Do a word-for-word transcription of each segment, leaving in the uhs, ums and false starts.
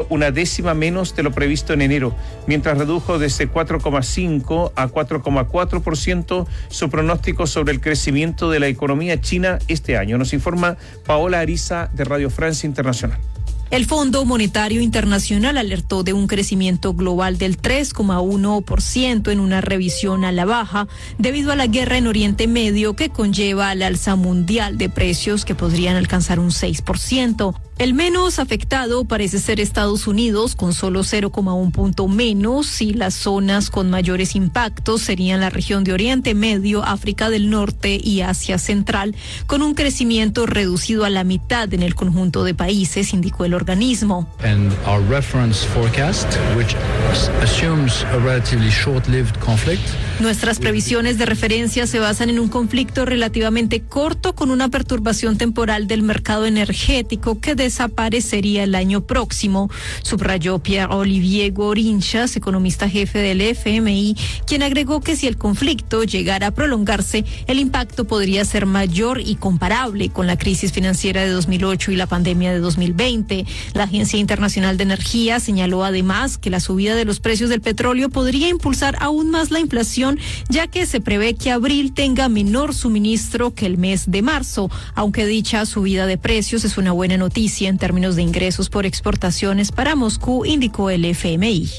una décima menos de lo previsto en enero, mientras redujo desde cuatro coma cinco a cuatro coma cuatro por ciento su pronóstico sobre el crecimiento de la economía china este año. Nos informa Paola Ariza de Radio Francia Internacional. El Fondo Monetario Internacional alertó de un crecimiento global del tres coma uno por ciento en una revisión a la baja debido a la guerra en Oriente Medio que conlleva al alza mundial de precios que podrían alcanzar un seis por ciento. El menos afectado parece ser Estados Unidos, con solo cero coma uno punto menos, y las zonas con mayores impactos serían la región de Oriente Medio, África del Norte y Asia Central, con un crecimiento reducido a la mitad en el conjunto de países, indicó el organismo. And our reference forecast, which assumes a relatively short-lived conflict. Nuestras previsiones de referencia se basan en un conflicto relativamente corto con una perturbación temporal del mercado energético que desaparecería el año próximo, subrayó Pierre-Olivier Gorinchas, economista jefe del F M I, quien agregó que si el conflicto llegara a prolongarse, el impacto podría ser mayor y comparable con la crisis financiera de dos mil ocho y la pandemia de dos mil veinte. La Agencia Internacional de Energía señaló además que la subida de los precios del petróleo podría impulsar aún más la inflación, ya que se prevé que abril tenga menor suministro que el mes de marzo, aunque dicha subida de precios es una buena noticia en términos de ingresos por exportaciones para Moscú, indicó el F M I.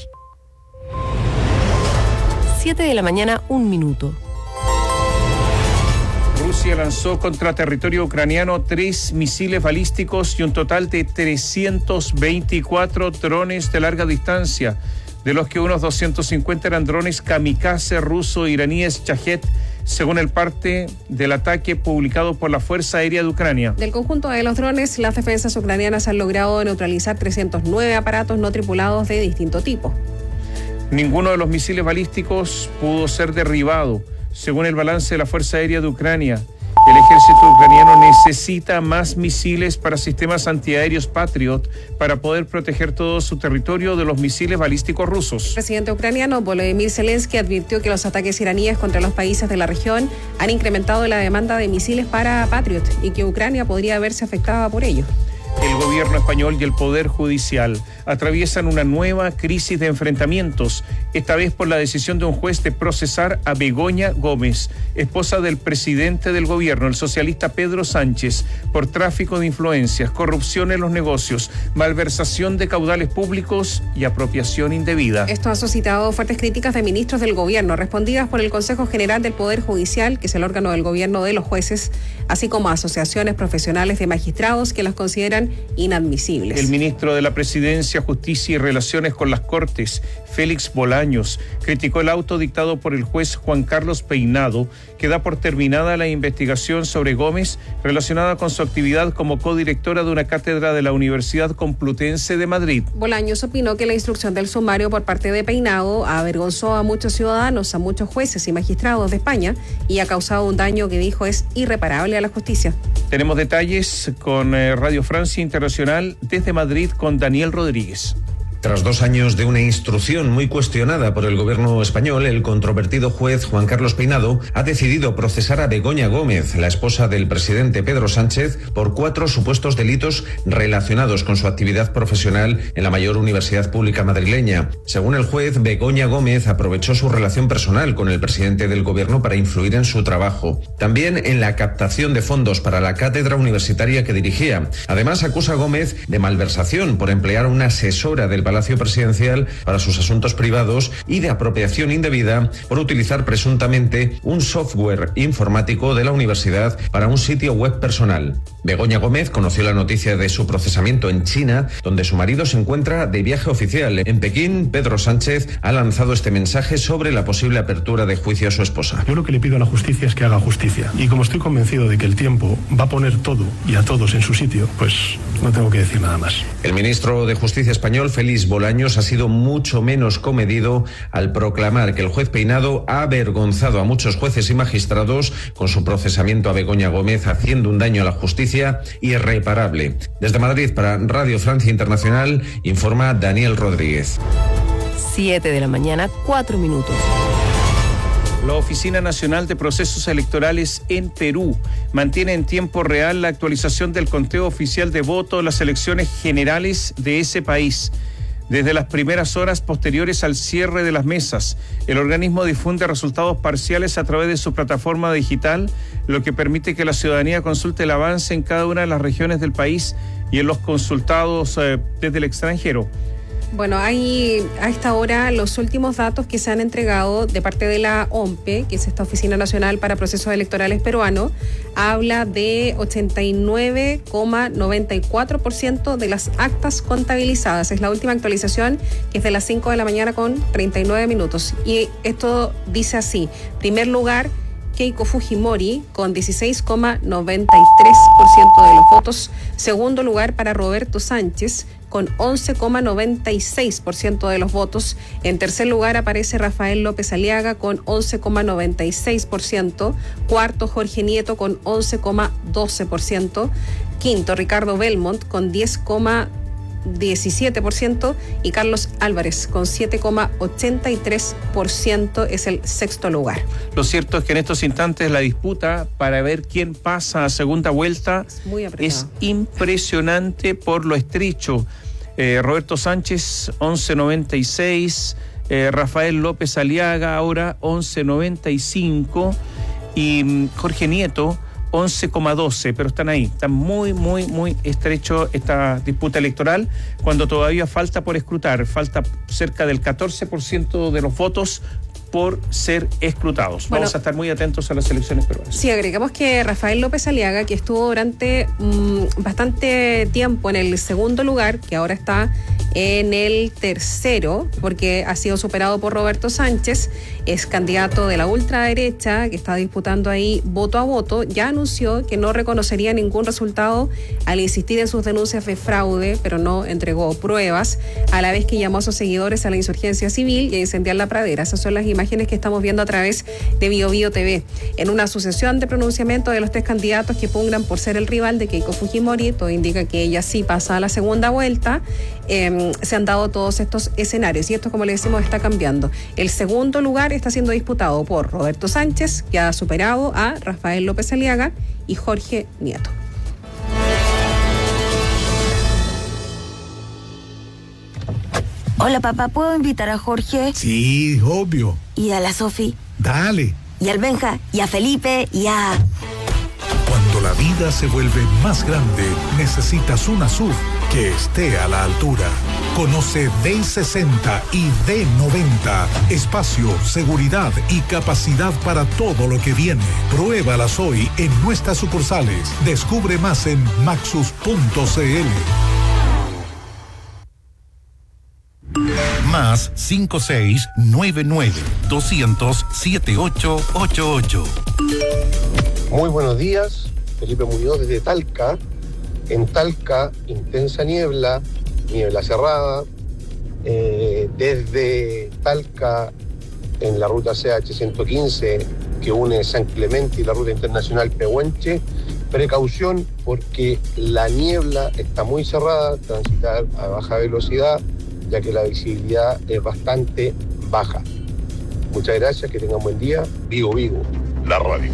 Siete de la mañana, un minuto. Rusia lanzó contra territorio ucraniano tres misiles balísticos y un total de trescientos veinticuatro drones de larga distancia, de los que unos doscientos cincuenta eran drones kamikaze ruso-iraníes Shahed, según el parte del ataque publicado por la Fuerza Aérea de Ucrania. Del conjunto de los drones, las defensas ucranianas han logrado neutralizar trescientos nueve aparatos no tripulados de distinto tipo. Ninguno de los misiles balísticos pudo ser derribado, según el balance de la Fuerza Aérea de Ucrania. El ejército ucraniano necesita más misiles para sistemas antiaéreos Patriot para poder proteger todo su territorio de los misiles balísticos rusos. El presidente ucraniano Volodymyr Zelensky advirtió que los ataques iraníes contra los países de la región han incrementado la demanda de misiles para Patriot y que Ucrania podría verse afectada por ello. El gobierno español y el Poder Judicial atraviesan una nueva crisis de enfrentamientos, esta vez por la decisión de un juez de procesar a Begoña Gómez, esposa del presidente del gobierno, el socialista Pedro Sánchez, por tráfico de influencias, corrupción en los negocios, malversación de caudales públicos y apropiación indebida. Esto ha suscitado fuertes críticas de ministros del gobierno, respondidas por el Consejo General del Poder Judicial, que es el órgano del gobierno de los jueces, así como asociaciones profesionales de magistrados que las consideran inadmisibles. El ministro de la Presidencia, Justicia y Relaciones con las Cortes, Félix Bolaños, criticó el auto dictado por el juez Juan Carlos Peinado, que da por terminada la investigación sobre Gómez relacionada con su actividad como codirectora de una cátedra de la Universidad Complutense de Madrid. Bolaños opinó que la instrucción del sumario por parte de Peinado avergonzó a muchos ciudadanos, a muchos jueces y magistrados de España y ha causado un daño que dijo es irreparable a la justicia. Tenemos detalles con eh, Radio Francia Internacional desde Madrid con Daniel Rodríguez. Tras dos años de una instrucción muy cuestionada por el gobierno español, el controvertido juez Juan Carlos Peinado ha decidido procesar a Begoña Gómez, la esposa del presidente Pedro Sánchez, por cuatro supuestos delitos relacionados con su actividad profesional en la mayor universidad pública madrileña. Según el juez, Begoña Gómez aprovechó su relación personal con el presidente del gobierno para influir en su trabajo. También en la captación de fondos para la cátedra universitaria que dirigía. Además, acusa a Gómez de malversación por emplear a una asesora del Palacio Presidencial para sus asuntos privados y de apropiación indebida por utilizar presuntamente un software informático de la universidad para un sitio web personal. Begoña Gómez conoció la noticia de su procesamiento en China, donde su marido se encuentra de viaje oficial. En Pekín, Pedro Sánchez ha lanzado este mensaje sobre la posible apertura de juicio a su esposa. Yo lo que le pido a la justicia es que haga justicia. Y como estoy convencido de que el tiempo va a poner todo y a todos en su sitio, pues no tengo que decir nada más. El ministro de Justicia español, Félix Bolaños, ha sido mucho menos comedido al proclamar que el juez Peinado ha avergonzado a muchos jueces y magistrados con su procesamiento a Begoña Gómez, haciendo un daño a la justicia irreparable. Desde Madrid, para Radio Francia Internacional, informa Daniel Rodríguez. Siete de la mañana, cuatro minutos. La Oficina Nacional de Procesos Electorales en Perú mantiene en tiempo real la actualización del conteo oficial de votos en las elecciones generales de ese país. desde las primeras horas posteriores al cierre de las mesas. El organismo difunde resultados parciales a través de su plataforma digital, lo que permite que la ciudadanía consulte el avance en cada una de las regiones del país y en los consultados eh, desde el extranjero. Bueno, hay a esta hora los últimos datos que se han entregado de parte de la O M P E, que es esta Oficina Nacional para Procesos Electorales Peruano, habla de ochenta y nueve coma noventa y cuatro por ciento de las actas contabilizadas. Es la última actualización, que es de las cinco de la mañana con treinta y nueve minutos. Y esto dice así: primer lugar, Keiko Fujimori con dieciséis coma noventa y tres por ciento de los votos. Segundo lugar para Roberto Sánchez con once coma noventa y seis por ciento de los votos. En tercer lugar aparece Rafael López Aliaga con once coma noventa y seis por ciento. Cuarto, Jorge Nieto con once coma doce por ciento. Quinto, Ricardo Belmont con diez coma diecisiete por ciento y Carlos Álvarez con siete coma ochenta y tres por ciento es el sexto lugar. Lo cierto es que en estos instantes la disputa para ver quién pasa a segunda vuelta es, muy es impresionante por lo estrecho. Eh, Roberto Sánchez, once noventa y seis, eh, Rafael López Aliaga ahora once noventa y cinco y mm, Jorge Nieto once coma doce, pero están ahí, está muy, muy, muy estrecho esta disputa electoral, cuando todavía falta por escrutar, falta cerca del catorce por ciento de los votos por ser escrutados. Bueno, vamos a estar muy atentos a las elecciones peruanas. Sí, agregamos que Rafael López Aliaga, que estuvo durante mmm, bastante tiempo en el segundo lugar, que ahora está en el tercero, porque ha sido superado por Roberto Sánchez, es candidato de la ultraderecha, que está disputando ahí voto a voto, ya anunció que no reconocería ningún resultado al insistir en sus denuncias de fraude, pero no entregó pruebas, a la vez que llamó a sus seguidores a la insurgencia civil y a incendiar la pradera. Esas son las imágenes que estamos viendo a través de Bio Bio T V. En una sucesión de pronunciamientos de los tres candidatos que pugnan por ser el rival de Keiko Fujimori, todo indica que ella sí pasa a la segunda vuelta. Eh, se han dado todos estos escenarios y esto, como le decimos, está cambiando. El segundo lugar está siendo disputado por Roberto Sánchez, que ha superado a Rafael López Aliaga, y Jorge Nieto. Hola, papá, ¿puedo invitar a Jorge? Sí, obvio. ¿Y a la Sofi? Dale. ¿Y al Benja? ¿Y a Felipe? ¿Y a...? Cuando la vida se vuelve más grande, necesitas una S U V que esté a la altura. Conoce D sesenta y D noventa. Espacio, seguridad y capacidad para todo lo que viene. Pruébalas hoy en nuestras sucursales. Descubre más en maxus punto c l. Más cinco seis nueve nueve doscientos siete ocho ocho ocho. Muy buenos días, Felipe Muñoz desde Talca. En Talca, intensa niebla, niebla cerrada. Eh, desde Talca, en la ruta C H ciento quince, que une San Clemente y la ruta internacional Pehuenche, precaución porque la niebla está muy cerrada, transitar a baja velocidad, ya que la visibilidad es bastante baja. Muchas gracias, que tengan buen día. Vigo Vigo, la radio.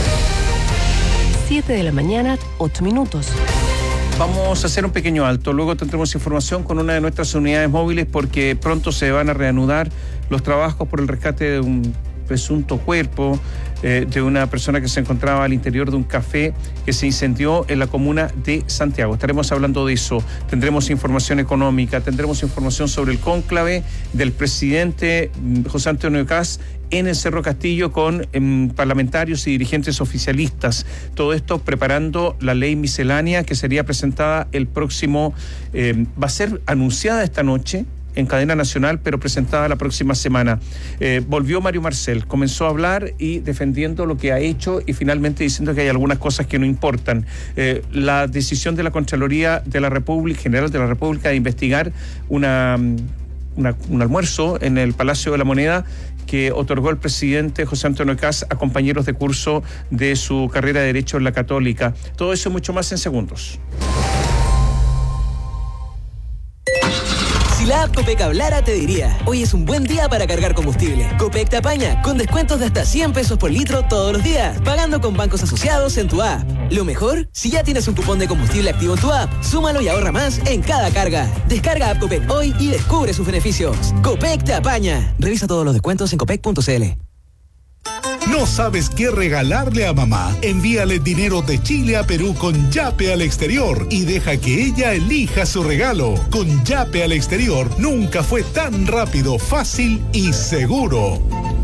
siete de la mañana, ocho minutos. Vamos a hacer un pequeño alto, luego tendremos información con una de nuestras unidades móviles porque pronto se van a reanudar los trabajos por el rescate de un presunto cuerpo eh, de una persona que se encontraba al interior de un café que se incendió en la comuna de Santiago. Estaremos hablando de eso, tendremos información económica, tendremos información sobre el cónclave del presidente José Antonio Kast en el Cerro Castillo con eh, parlamentarios y dirigentes oficialistas. Todo esto preparando la ley miscelánea que sería presentada el próximo, eh, va a ser anunciada esta noche en cadena nacional, pero presentada la próxima semana. Eh, volvió Mario Marcel, comenzó a hablar y defendiendo lo que ha hecho y finalmente diciendo que hay algunas cosas que no importan. Eh, la decisión de la Contraloría de la República, General de la República, de investigar una, una, un almuerzo en el Palacio de la Moneda que otorgó el presidente José Antonio Kast a compañeros de curso de su carrera de Derecho en la Católica. Todo eso y mucho más en segundos. Si la app Copec hablara te diría, hoy es un buen día para cargar combustible. Copec te apaña con descuentos de hasta cien pesos por litro todos los días, pagando con bancos asociados en tu app. Lo mejor, si ya tienes un cupón de combustible activo en tu app, súmalo y ahorra más en cada carga. Descarga app Copec hoy y descubre sus beneficios. Copec te apaña. Revisa todos los descuentos en copec punto c l. ¿No sabes qué regalarle a mamá? Envíale dinero de Chile a Perú con Yape al exterior y deja que ella elija su regalo. Con Yape al exterior nunca fue tan rápido, fácil y seguro.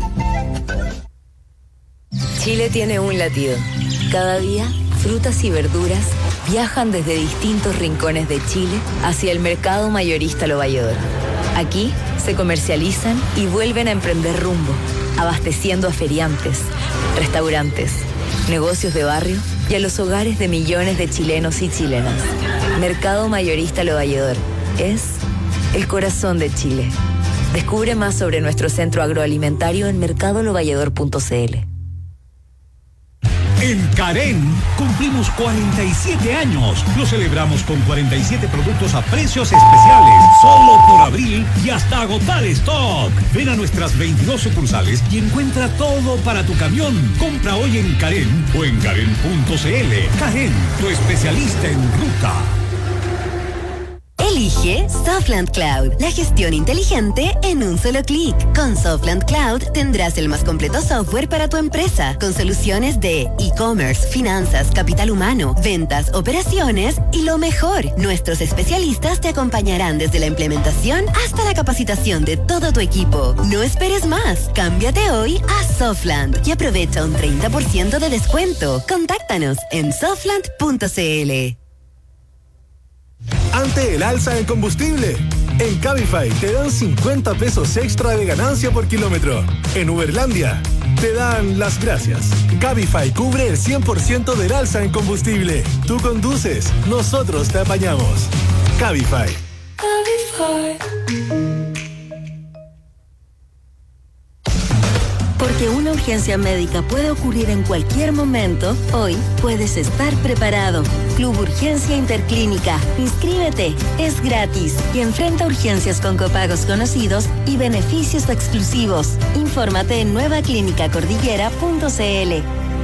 Chile tiene un latido. Cada día, frutas y verduras viajan desde distintos rincones de Chile hacia el mercado mayorista Lo Valledor. Aquí se comercializan y vuelven a emprender rumbo, abasteciendo a feriantes, restaurantes, negocios de barrio y a los hogares de millones de chilenos y chilenas. Mercado Mayorista Lo Valledor es el corazón de Chile. Descubre más sobre nuestro centro agroalimentario en mercado lo valledor punto c l. En Carén cumplimos cuarenta y siete años. Lo celebramos con cuarenta y siete productos a precios especiales, solo por abril y hasta agotar stock. Ven a nuestras veintidós sucursales y encuentra todo para tu camión. Compra hoy en Carén o en carén punto c l. Carén, tu especialista en ruta. Elige Softland Cloud, la gestión inteligente en un solo clic. Con Softland Cloud tendrás el más completo software para tu empresa, con soluciones de e-commerce, finanzas, capital humano, ventas, operaciones y lo mejor, nuestros especialistas te acompañarán desde la implementación hasta la capacitación de todo tu equipo. No esperes más, cámbiate hoy a Softland y aprovecha un treinta por ciento de descuento. Contáctanos en softland punto c l. Ante el alza en combustible, en Cabify te dan cincuenta pesos extra de ganancia por kilómetro. En Uberlandia te dan las gracias. Cabify cubre el cien por ciento del alza en combustible. Tú conduces, nosotros te apañamos. Cabify. Cabify. Porque una urgencia médica puede ocurrir en cualquier momento, hoy puedes estar preparado. Club Urgencia Interclínica. Inscríbete, es gratis y enfrenta urgencias con copagos conocidos y beneficios exclusivos. Infórmate en nueva clínica cordillera punto c l.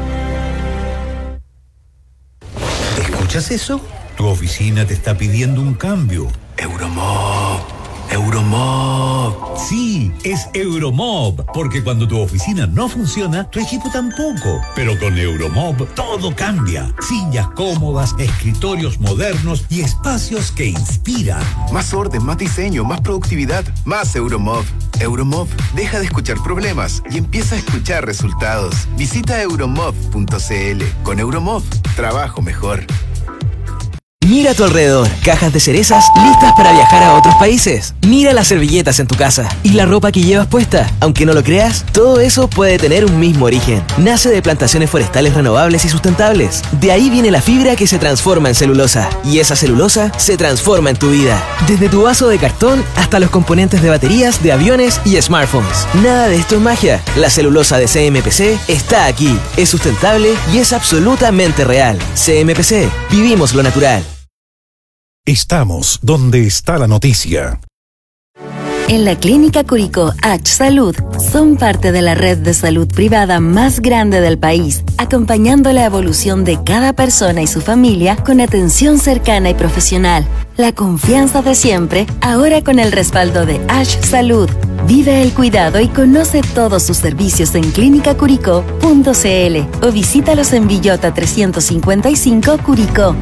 ¿Escuchas eso? Tu oficina te está pidiendo un cambio. Euromob. Euromob. Sí, es Euromob, porque cuando tu oficina no funciona, tu equipo tampoco. Pero con Euromob todo cambia. Sillas cómodas, escritorios modernos y espacios que inspiran. Más orden, más diseño, más productividad, más Euromob. Euromob deja de escuchar problemas y empieza a escuchar resultados. Visita euromob punto c l. Con Euromob, trabajo mejor. Mira a tu alrededor, cajas de cerezas listas para viajar a otros países. Mira las servilletas en tu casa y la ropa que llevas puesta. Aunque no lo creas, todo eso puede tener un mismo origen. Nace de plantaciones forestales renovables y sustentables. De ahí viene la fibra que se transforma en celulosa. Y esa celulosa se transforma en tu vida. Desde tu vaso de cartón hasta los componentes de baterías, de aviones y smartphones. Nada de esto es magia. La celulosa de C M P C está aquí. Es sustentable y es absolutamente real. C M P C. Vivimos lo natural. Estamos donde está la noticia. En la Clínica Curicó H Salud son parte de la red de salud privada más grande del país, acompañando la evolución de cada persona y su familia con atención cercana y profesional. La confianza de siempre, ahora con el respaldo de H Salud. Vive el cuidado y conoce todos sus servicios en clínica curicó punto c l o visítalos en Villota trescientos cincuenta y cinco Curicó.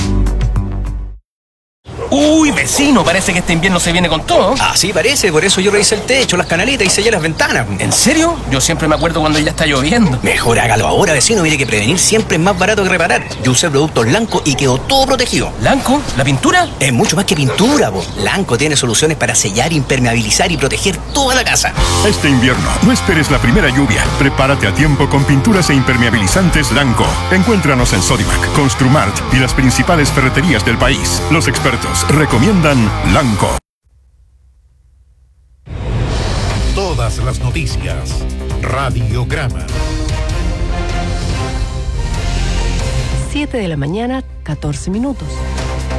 Uy, vecino, parece que este invierno se viene con todo. Ah, sí, parece, por eso yo revisé el techo, las canaletas y sellé las ventanas. ¿En serio? Yo siempre me acuerdo cuando ya está lloviendo. Mejor hágalo ahora, vecino, mire que prevenir siempre es más barato que reparar. Yo usé productos Lanco y quedó todo protegido. ¿Lanco? ¿La pintura? Es mucho más que pintura, po. Lanco tiene soluciones para sellar, impermeabilizar y proteger toda la casa. Este invierno, no esperes la primera lluvia. Prepárate a tiempo con pinturas e impermeabilizantes Lanco. Encuéntranos en Sodimac, Construmart y las principales ferreterías del país. Los expertos recomiendan Lanco. Todas las noticias. Radiograma. siete de la mañana, catorce minutos.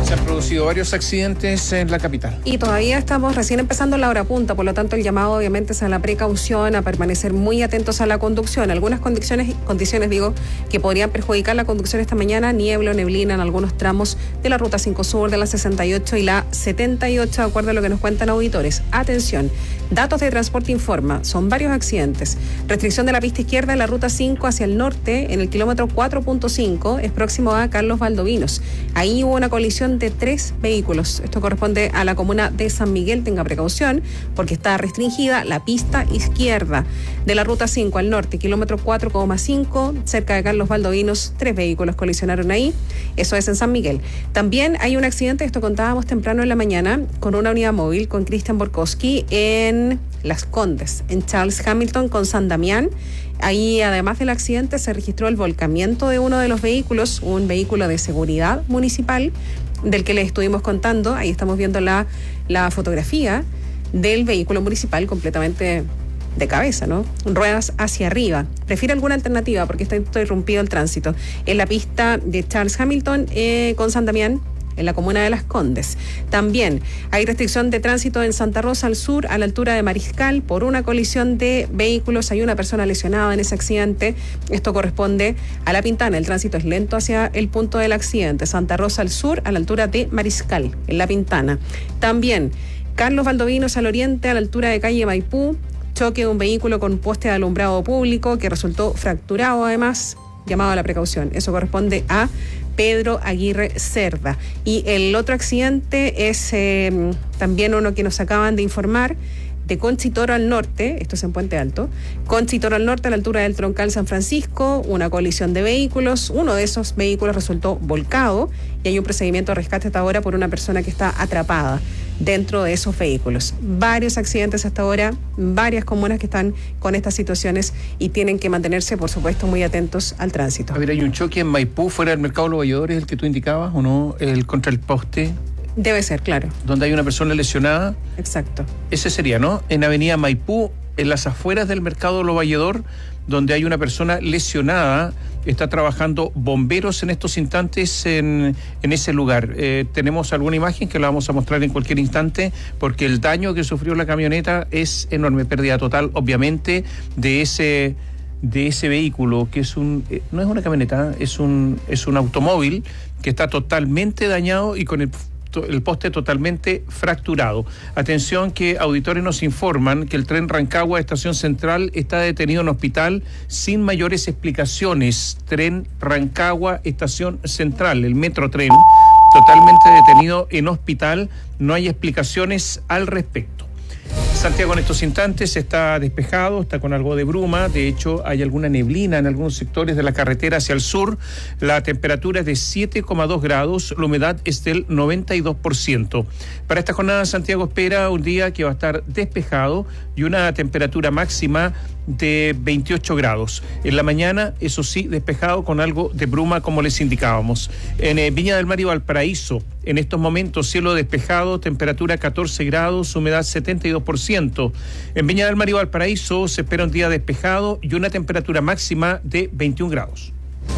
Se han producido varios accidentes en la capital. Y todavía estamos recién empezando la hora punta, por lo tanto el llamado obviamente es a la precaución, a permanecer muy atentos a la conducción. Algunas condiciones, condiciones digo, que podrían perjudicar la conducción esta mañana: niebla o neblina en algunos tramos de la Ruta cinco Sur, de la sesenta y ocho y la setenta y ocho, de acuerdo a lo que nos cuentan auditores. Atención, datos de transporte informa, son varios accidentes. Restricción de la pista izquierda en la Ruta cinco hacia el norte, en el kilómetro cuatro punto cinco, es próximo a Carlos Valdovinos. Ahí hubo una colisión de tres vehículos. Esto corresponde a la comuna de San Miguel. Tenga precaución porque está restringida la pista izquierda de la Ruta cinco al norte, kilómetro cuatro coma cinco, cerca de Carlos Valdovinos. Tres vehículos colisionaron ahí. Eso es en San Miguel. También hay un accidente, esto contábamos temprano en la mañana, con una unidad móvil, con Cristian Borkowski, en Las Condes, en Charles Hamilton con San Damián. Ahí, además del accidente, se registró el volcamiento de uno de los vehículos, un vehículo de seguridad municipal, del que les estuvimos contando. Ahí estamos viendo la, la fotografía del vehículo municipal completamente de cabeza, ¿no? Ruedas hacia arriba. Prefiere alguna alternativa porque está interrumpido el tránsito. En la pista de Charles Hamilton eh, con San Damián, en la comuna de Las Condes. También hay restricción de tránsito en Santa Rosa al sur, a la altura de Mariscal, por una colisión de vehículos. Hay una persona lesionada en ese accidente. Esto corresponde a La Pintana. El tránsito es lento hacia el punto del accidente. Santa Rosa al sur, a la altura de Mariscal, en La Pintana. También Carlos Valdovinos al oriente, a la altura de calle Maipú. Choque de un vehículo con poste de alumbrado público que resultó fracturado, además. Llamado a la precaución. Eso corresponde a Pedro Aguirre Cerda. Y el otro accidente es eh, también uno que nos acaban de informar, de Conchitoro al norte, esto es en Puente Alto, Conchitoro al norte, a la altura del Troncal San Francisco, una colisión de vehículos. Uno de esos vehículos resultó volcado y hay un procedimiento de rescate hasta ahora por una persona que está atrapada dentro de esos vehículos. Varios accidentes hasta ahora, varias comunas que están con estas situaciones y tienen que mantenerse, por supuesto, muy atentos al tránsito. A ver, hay un choque en Maipú, fuera del mercado de los Valladores, el que tú indicabas, ¿o no? El contra el poste. Debe ser, claro. Donde hay una persona lesionada. Exacto. Ese sería, ¿no? En Avenida Maipú, en las afueras del mercado de los Vallador, donde hay una persona lesionada. Está trabajando bomberos en estos instantes en, en ese lugar. Eh, tenemos alguna imagen que la vamos a mostrar en cualquier instante, porque el daño que sufrió la camioneta es enorme. Pérdida total, obviamente, de ese de ese vehículo, que es un eh, no es una camioneta, es un es un automóvil que está totalmente dañado y con el el poste totalmente fracturado. Atención, que auditores nos informan que el tren Rancagua Estación Central está detenido en hospital sin mayores explicaciones. Tren Rancagua Estación Central, el Metrotren, totalmente detenido en hospital. No hay explicaciones al respecto. Santiago en estos instantes está despejado, está con algo de bruma. De hecho, hay alguna neblina en algunos sectores de la carretera hacia el sur. La temperatura es de siete coma dos grados, la humedad es del noventa y dos por ciento. Para esta jornada, Santiago espera un día que va a estar despejado y una temperatura máxima de veintiocho grados. En la mañana, eso sí, despejado con algo de bruma, como les indicábamos. En eh, Viña del Mar y Valparaíso, en estos momentos, cielo despejado, temperatura catorce grados, humedad setenta y dos por ciento. En Viña del Mar y Valparaíso se espera un día despejado y una temperatura máxima de veintiún grados.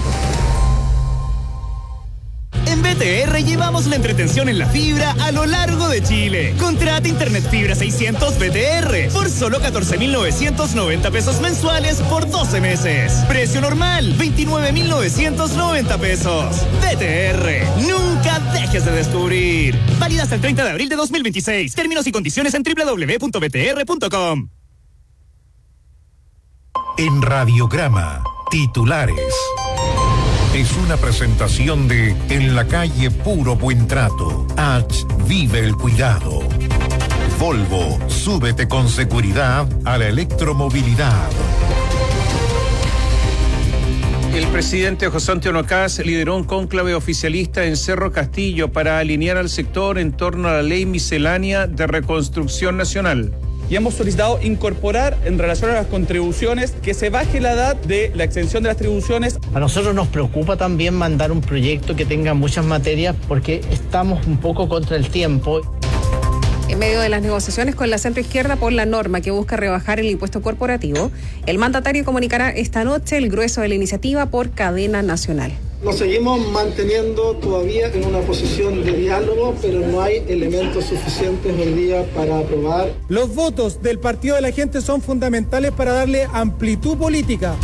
En B T R llevamos la entretención en la fibra a lo largo de Chile. Contrata Internet Fibra seiscientos B T R por solo catorce mil novecientos noventa pesos mensuales por doce meses. Precio normal, veintinueve mil novecientos noventa pesos. B T R, nunca dejes de descubrir. Válida hasta el treinta de abril de dos mil veintiséis. Términos y condiciones en doble u doble u doble u punto b t r punto com. En Radiograma, titulares. Es una presentación de En la calle Puro Buen Trato. H. Vive el cuidado. Volvo, súbete con seguridad a la electromovilidad. El presidente José Antonio Kast lideró un cónclave oficialista en Cerro Castillo para alinear al sector en torno a la ley miscelánea de reconstrucción nacional. Y hemos solicitado incorporar, en relación a las contribuciones, que se baje la edad de la exención de las tribuciones. A nosotros nos preocupa también mandar un proyecto que tenga muchas materias porque estamos un poco contra el tiempo. En medio de las negociaciones con la centroizquierda por la norma que busca rebajar el impuesto corporativo, el mandatario comunicará esta noche el grueso de la iniciativa por cadena nacional. Nos seguimos manteniendo todavía en una posición de diálogo, pero no hay elementos suficientes hoy día para aprobar. Los votos del Partido de la Gente son fundamentales para darle amplitud política.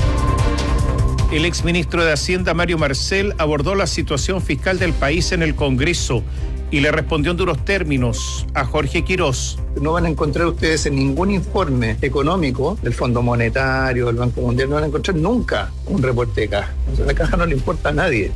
El exministro de Hacienda, Mario Marcel, abordó la situación fiscal del país en el Congreso y le respondió en duros términos a Jorge Quirós. No van a encontrar ustedes en ningún informe económico del Fondo Monetario, del Banco Mundial, no van a encontrar nunca un reporte de caja. O sea, la caja no le importa a nadie.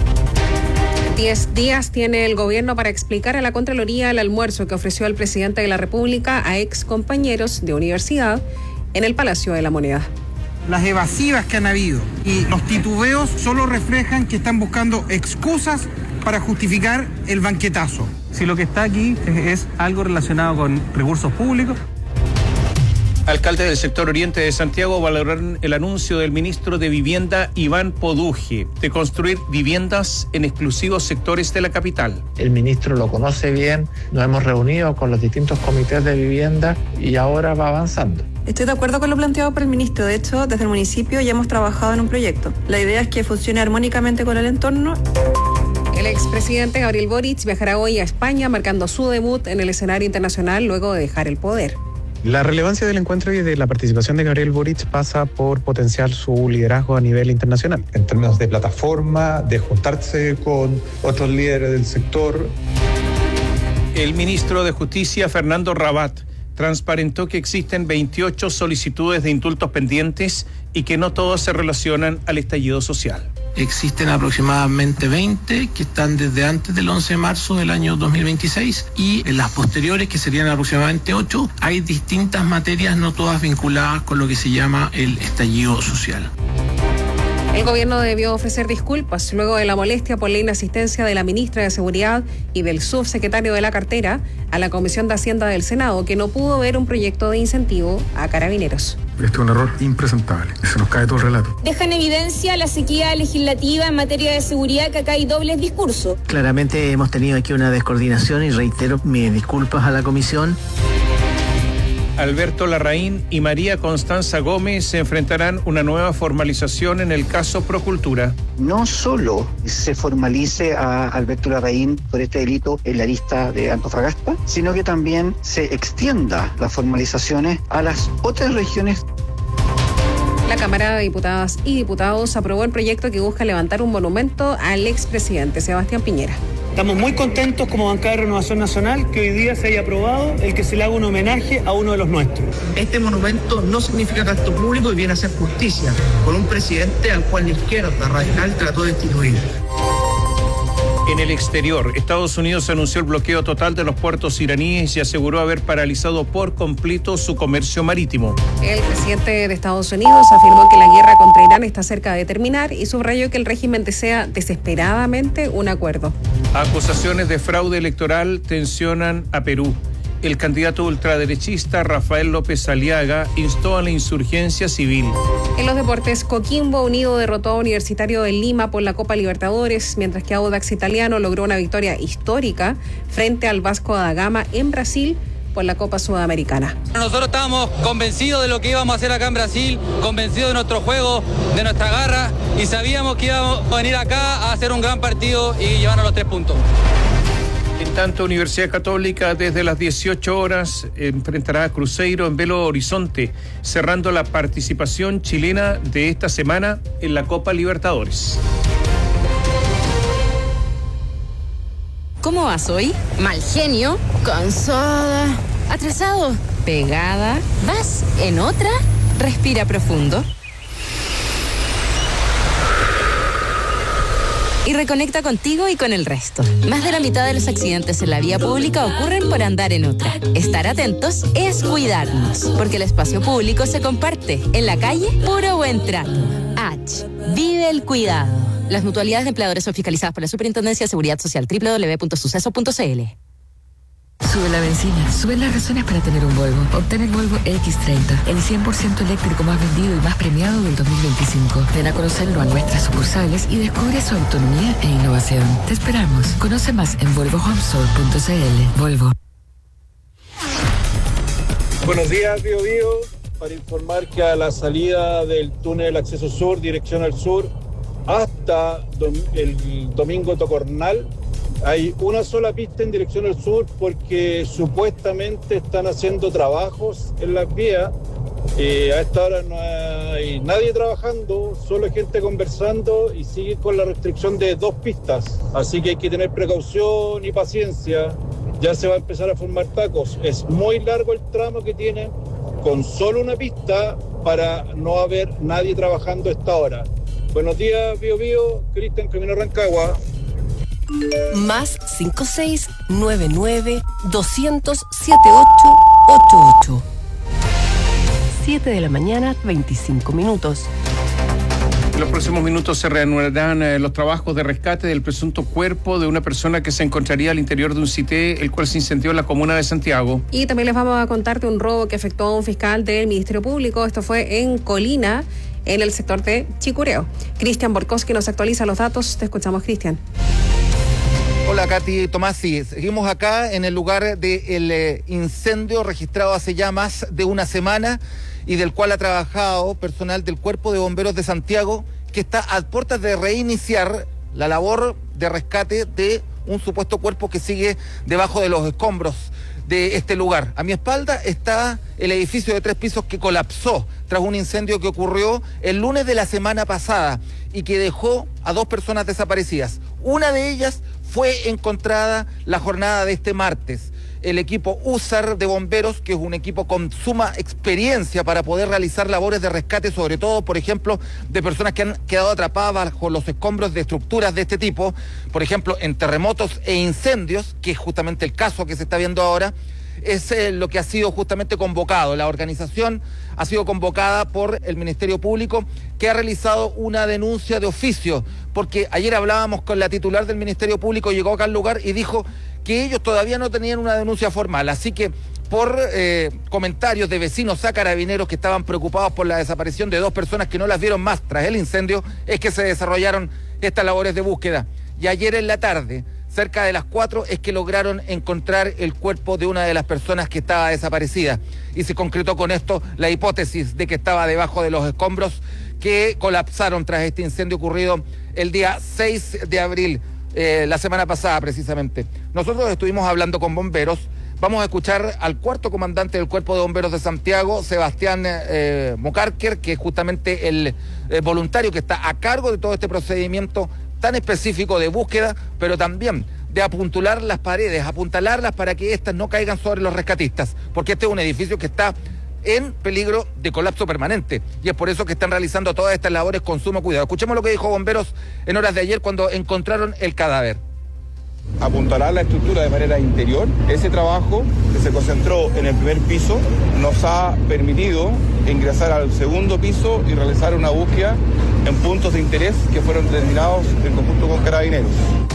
Diez días tiene el gobierno para explicar a la Contraloría el almuerzo que ofreció el presidente de la República a ex compañeros de universidad en el Palacio de la Moneda. Las evasivas que han habido y los titubeos solo reflejan que están buscando excusas para justificar el banquetazo. Si lo que está aquí es, es algo relacionado con recursos públicos. Alcaldes del sector oriente de Santiago valoraron el anuncio del ministro de Vivienda, Iván Poduje, de construir viviendas en exclusivos sectores de la capital. El ministro lo conoce bien, nos hemos reunido con los distintos comités de vivienda y ahora va avanzando. Estoy de acuerdo con lo planteado por el ministro. De hecho, desde el municipio ya hemos trabajado en un proyecto. La idea es que funcione armónicamente con el entorno. El expresidente Gabriel Boric viajará hoy a España, marcando su debut en el escenario internacional luego de dejar el poder. La relevancia del encuentro y de la participación de Gabriel Boric pasa por potenciar su liderazgo a nivel internacional. En términos de plataforma, de juntarse con otros líderes del sector. El ministro de Justicia, Fernando Rabat, transparentó que existen veintiocho solicitudes de indultos pendientes y que no todas se relacionan al estallido social. Existen aproximadamente veinte que están desde antes del once de marzo del año dos mil veintiséis y en las posteriores, que serían aproximadamente ocho, hay distintas materias, no todas vinculadas con lo que se llama el estallido social. El gobierno debió ofrecer disculpas luego de la molestia por la inasistencia de la ministra de Seguridad y del subsecretario de la cartera a la Comisión de Hacienda del Senado, que no pudo ver un proyecto de incentivo a carabineros. Este es un error impresentable, se nos cae todo el relato. Deja en evidencia la sequía legislativa en materia de seguridad, que acá hay dobles discursos. Claramente hemos tenido aquí una descoordinación y reitero mis disculpas a la comisión. Alberto Larraín y María Constanza Gómez se enfrentarán una nueva formalización en el caso Procultura. No solo se formalice a Alberto Larraín por este delito en la lista de Antofagasta, sino que también se extienda las formalizaciones a las otras regiones. La Cámara de Diputadas y Diputados aprobó el proyecto que busca levantar un monumento al expresidente Sebastián Piñera. Estamos muy contentos como bancada de Renovación Nacional que hoy día se haya aprobado el que se le haga un homenaje a uno de los nuestros. Este monumento no significa gasto público y viene a hacer justicia con un presidente al cual la izquierda radical trató de destituir. En el exterior, Estados Unidos anunció el bloqueo total de los puertos iraníes y aseguró haber paralizado por completo su comercio marítimo. El presidente de Estados Unidos afirmó que la guerra contra Irán está cerca de terminar y subrayó que el régimen desea desesperadamente un acuerdo. Acusaciones de fraude electoral tensionan a Perú. El candidato ultraderechista Rafael López Aliaga instó a la insurgencia civil. En los deportes, Coquimbo Unido derrotó a Universitario de Lima por la Copa Libertadores, mientras que Audax Italiano logró una victoria histórica frente al Vasco da Gama en Brasil por la Copa Sudamericana. Nosotros estábamos convencidos de lo que íbamos a hacer acá en Brasil, convencidos de nuestro juego, de nuestra garra, y sabíamos que íbamos a venir acá a hacer un gran partido y llevarnos los tres puntos. En tanto, Universidad Católica desde las dieciocho horas enfrentará a Cruzeiro en Belo Horizonte, cerrando la participación chilena de esta semana en la Copa Libertadores. ¿Cómo vas hoy? Mal genio, cansada, atrasado, pegada. ¿Vas en otra? Respira profundo. Y reconecta contigo y con el resto. Más de la mitad de los accidentes en la vía pública ocurren por andar en otra. Estar atentos es cuidarnos, porque el espacio público se comparte. En la calle, puro buen trato. H. Vive el cuidado. Las mutualidades de empleadores son fiscalizadas por la Superintendencia de Seguridad Social. doble u doble u doble u punto suceso punto c l. Sube la benzina, suben las razones para tener un Volvo. Obtén el Volvo equis treinta, el cien por ciento eléctrico más vendido y más premiado del dos mil veinticinco. Ven a conocerlo a nuestras sucursales y descubre su autonomía e innovación. Te esperamos. Conoce más en volvo home store punto c l. Volvo. Buenos días, Bío Bío. Para informar que a la salida del túnel acceso sur, dirección al sur, hasta el Domingo Tocornal hay una sola pista en dirección al sur porque supuestamente están haciendo trabajos en las vías. Eh, a esta hora no hay nadie trabajando, solo gente conversando y sigue con la restricción de dos pistas. Así que hay que tener precaución y paciencia. Ya se va a empezar a formar tacos. Es muy largo el tramo que tiene con solo una pista para no haber nadie trabajando a esta hora. Buenos días, Bío Bío, Cristian, Camino Rancagua. Más cinco seis nueve nueve doscientos siete ocho ocho ocho. siete de la mañana, veinticinco minutos. En los próximos minutos se reanudarán eh, los trabajos de rescate del presunto cuerpo de una persona que se encontraría al interior de un cité, el cual se incendió en la comuna de Santiago. Y también les vamos a contar de un robo que afectó a un fiscal del Ministerio Público. Esto fue en Colina, en el sector de Chicureo. Cristian Borkowski nos actualiza los datos. Te escuchamos, Cristian. Hola, Katy Tomasi. Seguimos acá en el lugar del eh, incendio registrado hace ya más de una semana y del cual ha trabajado personal del Cuerpo de Bomberos de Santiago, que está a puertas de reiniciar la labor de rescate de un supuesto cuerpo que sigue debajo de los escombros de este lugar. A mi espalda está el edificio de tres pisos que colapsó tras un incendio que ocurrió el lunes de la semana pasada y que dejó a dos personas desaparecidas. Una de ellas fue encontrada la jornada de este martes. El equipo U S A R de bomberos, que es un equipo con suma experiencia para poder realizar labores de rescate, sobre todo, por ejemplo, de personas que han quedado atrapadas bajo los escombros de estructuras de este tipo, por ejemplo, en terremotos e incendios, que es justamente el caso que se está viendo ahora, es eh, lo que ha sido justamente convocado. La organización ha sido convocada por el Ministerio Público, que ha realizado una denuncia de oficio, porque ayer hablábamos con la titular del Ministerio Público, llegó acá al lugar y dijo que ellos todavía no tenían una denuncia formal, así que por eh, comentarios de vecinos a Carabineros que estaban preocupados por la desaparición de dos personas que no las vieron más tras el incendio, es que se desarrollaron estas labores de búsqueda. Y ayer en la tarde, cerca de las cuatro, es que lograron encontrar el cuerpo de una de las personas que estaba desaparecida. Y se concretó con esto la hipótesis de que estaba debajo de los escombros que colapsaron tras este incendio ocurrido el día seis de abril, eh, la semana pasada precisamente. Nosotros estuvimos hablando con bomberos. Vamos a escuchar al cuarto comandante del Cuerpo de Bomberos de Santiago, Sebastián eh, Mocarquer, que es justamente el eh, voluntario que está a cargo de todo este procedimiento tan específico de búsqueda, pero también de apuntalar las paredes, apuntalarlas para que éstas no caigan sobre los rescatistas, porque este es un edificio que está en peligro de colapso permanente, y es por eso que están realizando todas estas labores con sumo cuidado. Escuchemos lo que dijo bomberos en horas de ayer cuando encontraron el cadáver. Apuntalar la estructura de manera interior. Ese trabajo que se concentró en el primer piso nos ha permitido ingresar al segundo piso y realizar una búsqueda en puntos de interés que fueron determinados en conjunto con Carabineros.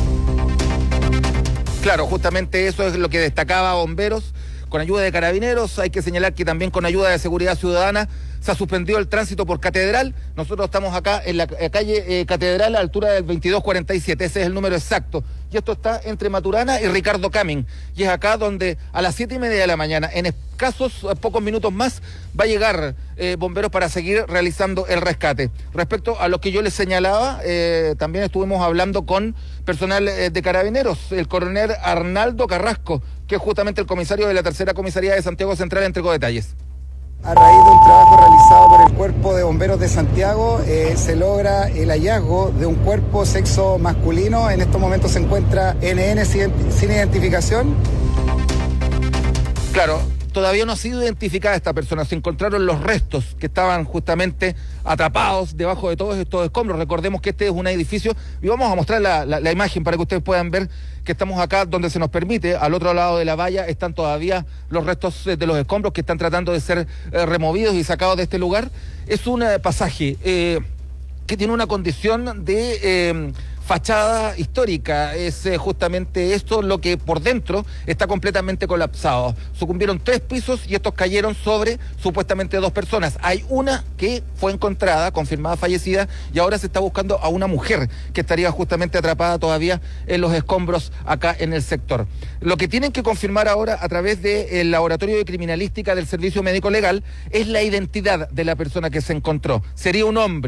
Claro, justamente eso es lo que destacaba bomberos. Con ayuda de Carabineros, hay que señalar que también con ayuda de Seguridad Ciudadana se ha suspendido el tránsito por Catedral. Nosotros estamos acá en la calle eh, Catedral a la altura del veintidós cuarenta y siete, ese es el número exacto. Y esto está entre Maturana y Ricardo Camin. Y es acá donde a las siete y media de la mañana, en escasos pocos minutos más, va a llegar eh, bomberos para seguir realizando el rescate. Respecto a lo que yo les señalaba, eh, también estuvimos hablando con personal eh, de Carabineros. El coronel Arnaldo Carrasco, que es justamente el comisario de la tercera comisaría de Santiago Central, entregó detalles. A raíz de un trabajo realizado por el Cuerpo de Bomberos de Santiago, eh, se logra el hallazgo de un cuerpo sexo masculino. En estos momentos se encuentra N N sin, sin identificación. Claro, todavía no ha sido identificada esta persona. Se encontraron los restos que estaban justamente atrapados debajo de todos estos escombros. Recordemos que este es un edificio, y vamos a mostrar la, la, la imagen para que ustedes puedan ver que estamos acá donde se nos permite. Al otro lado de la valla están todavía los restos de los escombros que están tratando de ser eh, removidos y sacados de este lugar. Es un eh, pasaje eh, que tiene una condición de eh, fachada histórica. Es eh, justamente esto lo que por dentro está completamente colapsado. Sucumbieron tres pisos y estos cayeron sobre supuestamente dos personas. Hay una que fue encontrada, confirmada fallecida, y ahora se está buscando a una mujer que estaría justamente atrapada todavía en los escombros acá en el sector. Lo que tienen que confirmar ahora a través del Laboratorio de Criminalística del Servicio Médico Legal es la identidad de la persona que se encontró. Sería un hombre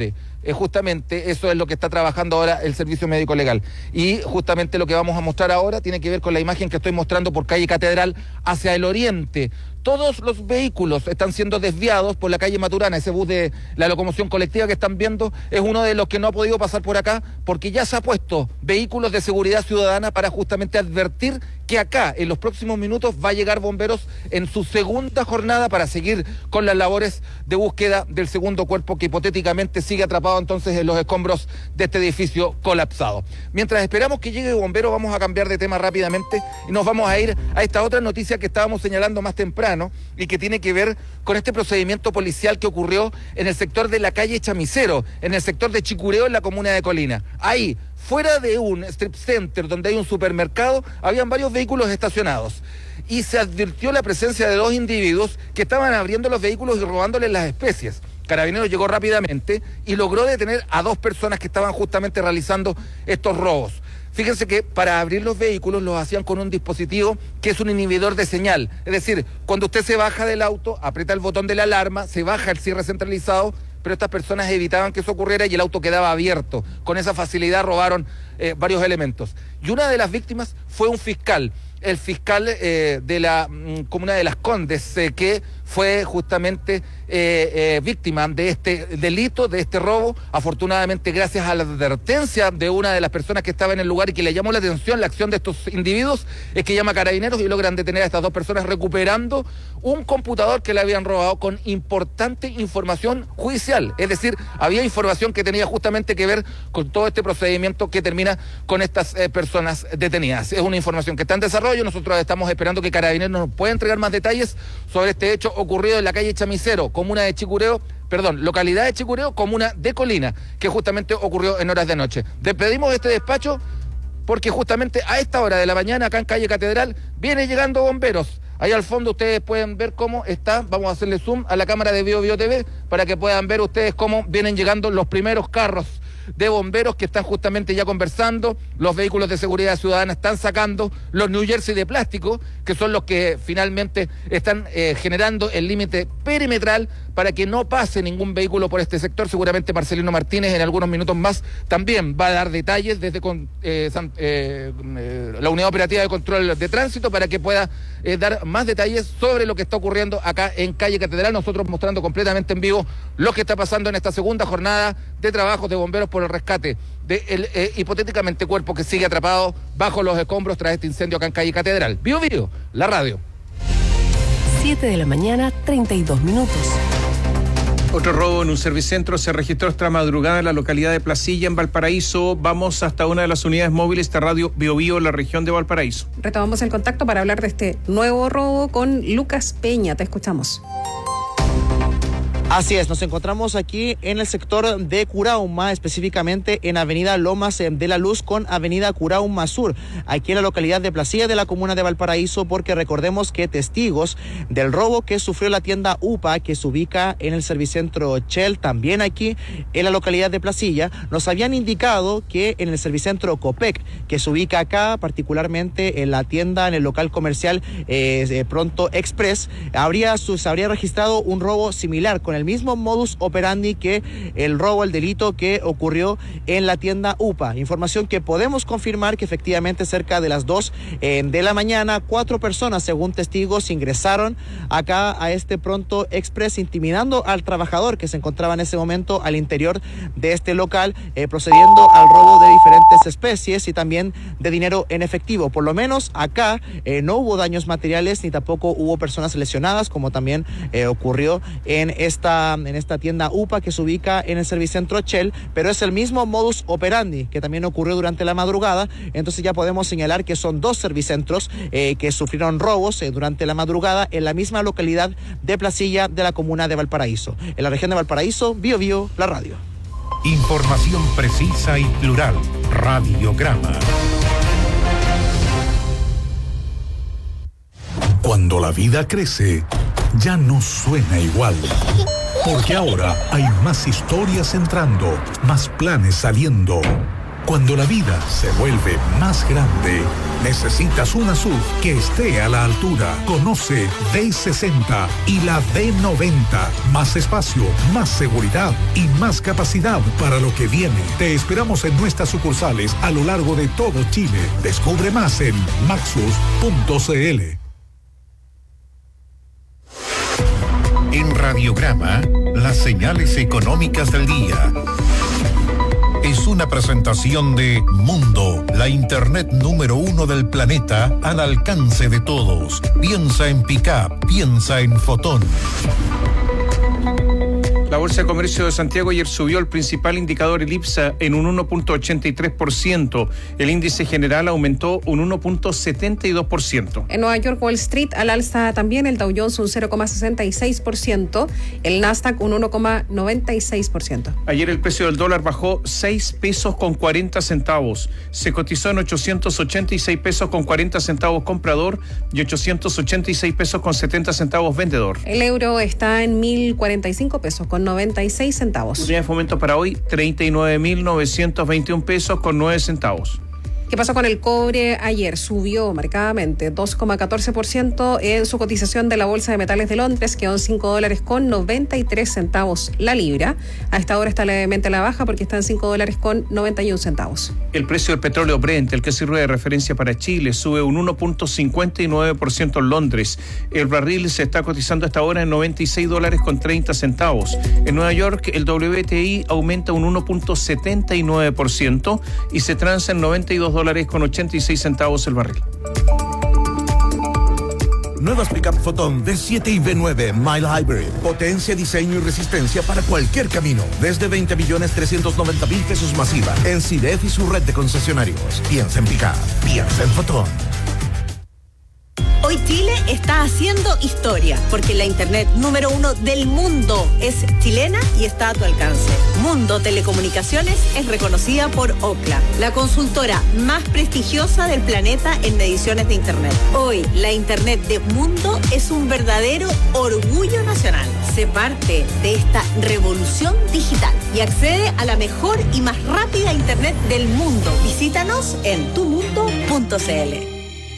Eh, justamente eso es lo que está trabajando ahora el Servicio Médico Legal. Y justamente lo que vamos a mostrar ahora tiene que ver con la imagen que estoy mostrando por calle Catedral hacia el oriente. Todos los vehículos están siendo desviados por la calle Maturana. Ese bus de la locomoción colectiva que están viendo es uno de los que no ha podido pasar por acá porque ya se ha puesto vehículos de seguridad ciudadana para justamente advertir que acá en los próximos minutos va a llegar bomberos en su segunda jornada para seguir con las labores de búsqueda del segundo cuerpo que hipotéticamente sigue atrapado entonces en los escombros de este edificio colapsado. Mientras esperamos que llegue el bombero, vamos a cambiar de tema rápidamente y nos vamos a ir a esta otra noticia que estábamos señalando más temprano y que tiene que ver con este procedimiento policial que ocurrió en el sector de la calle Chamicero, en el sector de Chicureo, en la comuna de Colina. Ahí, fuera de un strip center donde hay un supermercado, habían varios vehículos estacionados y se advirtió la presencia de dos individuos que estaban abriendo los vehículos y robándoles las especies. Carabineros llegó rápidamente y logró detener a dos personas que estaban justamente realizando estos robos. Fíjense que para abrir los vehículos los hacían con un dispositivo que es un inhibidor de señal. Es decir, cuando usted se baja del auto, aprieta el botón de la alarma, se baja el cierre centralizado, pero estas personas evitaban que eso ocurriera y el auto quedaba abierto. Con esa facilidad robaron eh, varios elementos. Y una de las víctimas fue un fiscal, el fiscal eh, de la mm, comuna de Las Condes, eh, que fue justamente eh, eh, víctima de este delito, de este robo. Afortunadamente, gracias a la advertencia de una de las personas que estaba en el lugar y que le llamó la atención la acción de estos individuos, es que llama a Carabineros y logran detener a estas dos personas recuperando un computador que le habían robado con importante información judicial. Es decir, había información que tenía justamente que ver con todo este procedimiento que termina con estas eh, personas detenidas. Es una información que está en desarrollo. Nosotros estamos esperando que Carabineros nos pueda entregar más detalles sobre este hecho ocurrido en la calle Chamicero, comuna de Chicureo, perdón, localidad de Chicureo, comuna de Colina, que justamente ocurrió en horas de noche. Despedimos este despacho porque justamente a esta hora de la mañana, acá en calle Catedral, vienen llegando bomberos. Ahí al fondo ustedes pueden ver cómo está, vamos a hacerle zoom a la cámara de Bio Bio T V para que puedan ver ustedes cómo vienen llegando los primeros carros de bomberos que están justamente ya conversando. Los vehículos de seguridad ciudadana están sacando los New Jersey de plástico, que son los que finalmente están eh, generando el límite perimetral para que no pase ningún vehículo por este sector. Seguramente Marcelino Martínez en algunos minutos más también va a dar detalles desde con, eh, San, eh, eh, la Unidad Operativa de Control de Tránsito para que pueda eh, dar más detalles sobre lo que está ocurriendo acá en calle Catedral. Nosotros mostrando completamente en vivo lo que está pasando en esta segunda jornada de trabajos de bomberos por el rescate del eh, hipotéticamente cuerpo que sigue atrapado bajo los escombros tras este incendio acá en calle Catedral. Bio Bio, la radio. siete de la mañana, treinta y dos minutos. Otro robo en un servicentro se registró esta madrugada en la localidad de Placilla, en Valparaíso. Vamos hasta una de las unidades móviles de Radio Bio Bio, la región de Valparaíso. Retomamos el contacto para hablar de este nuevo robo con Lucas Peña. Te escuchamos. Así es, nos encontramos aquí en el sector de Curauma, específicamente en Avenida Lomas de la Luz con Avenida Curauma Sur, aquí en la localidad de Placilla de la comuna de Valparaíso, porque recordemos que testigos del robo que sufrió la tienda U P A, que se ubica en el servicentro Shell, también aquí en la localidad de Placilla, nos habían indicado que en el servicentro Copec, que se ubica acá, particularmente en la tienda, en el local comercial eh, Pronto Express, habría, se habría registrado un robo similar con el mismo modus operandi que el robo, el delito que ocurrió en la tienda U P A. Información que podemos confirmar que efectivamente cerca de las dos eh, de la mañana, cuatro personas, según testigos, ingresaron acá a este Pronto Express, intimidando al trabajador que se encontraba en ese momento al interior de este local, eh, procediendo al robo de diferentes especies y también de dinero en efectivo. Por lo menos acá eh, no hubo daños materiales ni tampoco hubo personas lesionadas, como también eh, ocurrió en esta en esta tienda U P A que se ubica en el servicentro Shell, pero es el mismo modus operandi que también ocurrió durante la madrugada. Entonces ya podemos señalar que son dos servicentros eh, que sufrieron robos eh, durante la madrugada en la misma localidad de Placilla de la comuna de Valparaíso. En la región de Valparaíso, Bio Bio, la radio. Información precisa y plural. Radiograma. Cuando la vida crece, ya no suena igual. Porque ahora hay más historias entrando, más planes saliendo, Cuando la vida se vuelve más grande, necesitas una S U V que esté a la altura. Conoce D sesenta y la D noventa. Más espacio, más seguridad y más capacidad para lo que viene. Te esperamos en nuestras sucursales a lo largo de todo Chile. Descubre más en maxus punto c l. En Radiograma, las señales económicas del día. Es una presentación de Mundo, la internet número uno del planeta al alcance de todos. Piensa en Pickup, piensa en Fotón. La Bolsa de Comercio de Santiago ayer subió el principal indicador, el IPSA, en un uno punto ochenta y tres por ciento. El índice general aumentó un uno punto setenta y dos por ciento. En Nueva York, Wall Street al alza también, el Dow Jones un cero coma sesenta y seis por ciento, el Nasdaq un uno coma noventa y seis por ciento. Ayer el precio del dólar bajó seis pesos con cuarenta centavos. Se cotizó en ochocientos ochenta y seis pesos con cuarenta centavos comprador y ochocientos ochenta y seis pesos con setenta centavos vendedor. El euro está en mil cuarenta y cinco pesos con noventa y seis centavos. Unidad de fomento para hoy, treinta y nueve mil novecientos veintiún pesos con nueve centavos. ¿Qué pasó con el cobre? Ayer subió marcadamente dos coma catorce por ciento en su cotización de la Bolsa de Metales de Londres, quedó en cinco dólares con noventa y tres centavos la libra. A esta hora está levemente a la baja porque está en cinco dólares con noventa y un centavos. El precio del petróleo Brent, el que sirve de referencia para Chile, sube un uno punto cincuenta y nueve por ciento en Londres. El barril se está cotizando a esta hora en noventa y seis dólares con treinta centavos. En Nueva York, el W T I aumenta un uno punto setenta y nueve por ciento y se transa en noventa y dos dólares con ochenta y seis centavos el barril. Nuevas Pickup Fotón D siete y V nueve Mile Hybrid. Potencia, diseño y resistencia para cualquier camino. Desde veinte millones trescientos noventa mil pesos masiva. En C I D E F y su red de concesionarios. Piensa en Pickup. Piensa en Fotón. Hoy Chile está haciendo historia, porque la internet número uno del mundo es chilena y está a tu alcance. Mundo Telecomunicaciones es reconocida por Ookla, la consultora más prestigiosa del planeta en mediciones de internet. Hoy, la internet de Mundo es un verdadero orgullo nacional. Sé parte de esta revolución digital y accede a la mejor y más rápida internet del mundo. Visítanos en tu mundo punto c l.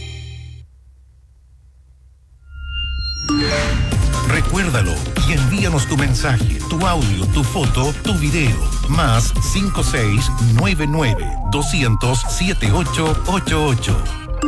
Recuérdalo y envíanos tu mensaje, tu audio, tu foto, tu video. Más cinco seis nueve nueve dos cero cero siete ocho ocho ocho.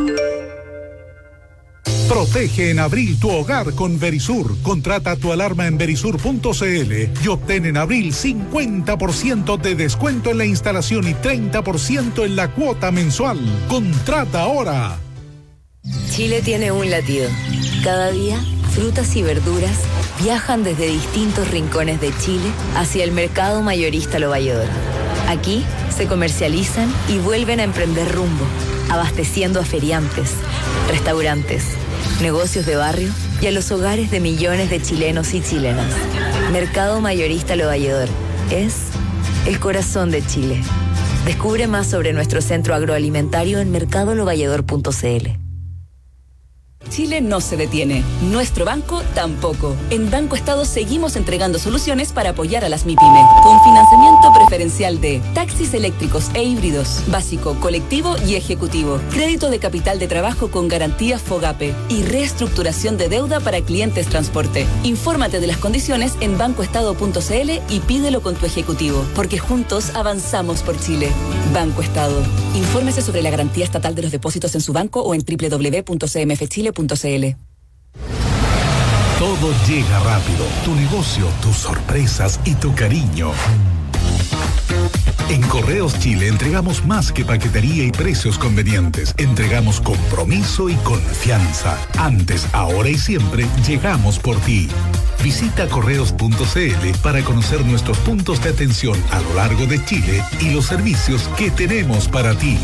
Protege en abril tu hogar con Verisur. Contrata tu alarma en verisur punto c l y obtén en abril cincuenta por ciento de descuento en la instalación y treinta por ciento en la cuota mensual. Contrata ahora. Chile tiene un latido. Cada día, frutas y verduras viajan desde distintos rincones de Chile hacia el mercado mayorista Lo Valledor. Aquí se comercializan y vuelven a emprender rumbo, abasteciendo a feriantes, restaurantes, negocios de barrio y a los hogares de millones de chilenos y chilenas. Mercado mayorista Lo Valledor es el corazón de Chile. Descubre más sobre nuestro centro agroalimentario en mercado lo valledor punto c l. Chile no se detiene. Nuestro banco tampoco. En Banco Estado seguimos entregando soluciones para apoyar a las MIPYME, con financiamiento preferencial de taxis eléctricos e híbridos, básico, colectivo y ejecutivo, crédito de capital de trabajo con garantía FOGAPE y reestructuración de deuda para clientes transporte. Infórmate de las condiciones en banco estado punto c l y pídelo con tu ejecutivo, porque juntos avanzamos por Chile. Banco Estado. Infórmese sobre la garantía estatal de los depósitos en su banco o en doble u doble u doble u punto c m f chile punto c l. Todo llega rápido. Tu negocio, tus sorpresas y tu cariño. En Correos Chile entregamos más que paquetería y precios convenientes. Entregamos compromiso y confianza. Antes, ahora y siempre, llegamos por ti. Visita correos punto c l para conocer nuestros puntos de atención a lo largo de Chile y los servicios que tenemos para ti.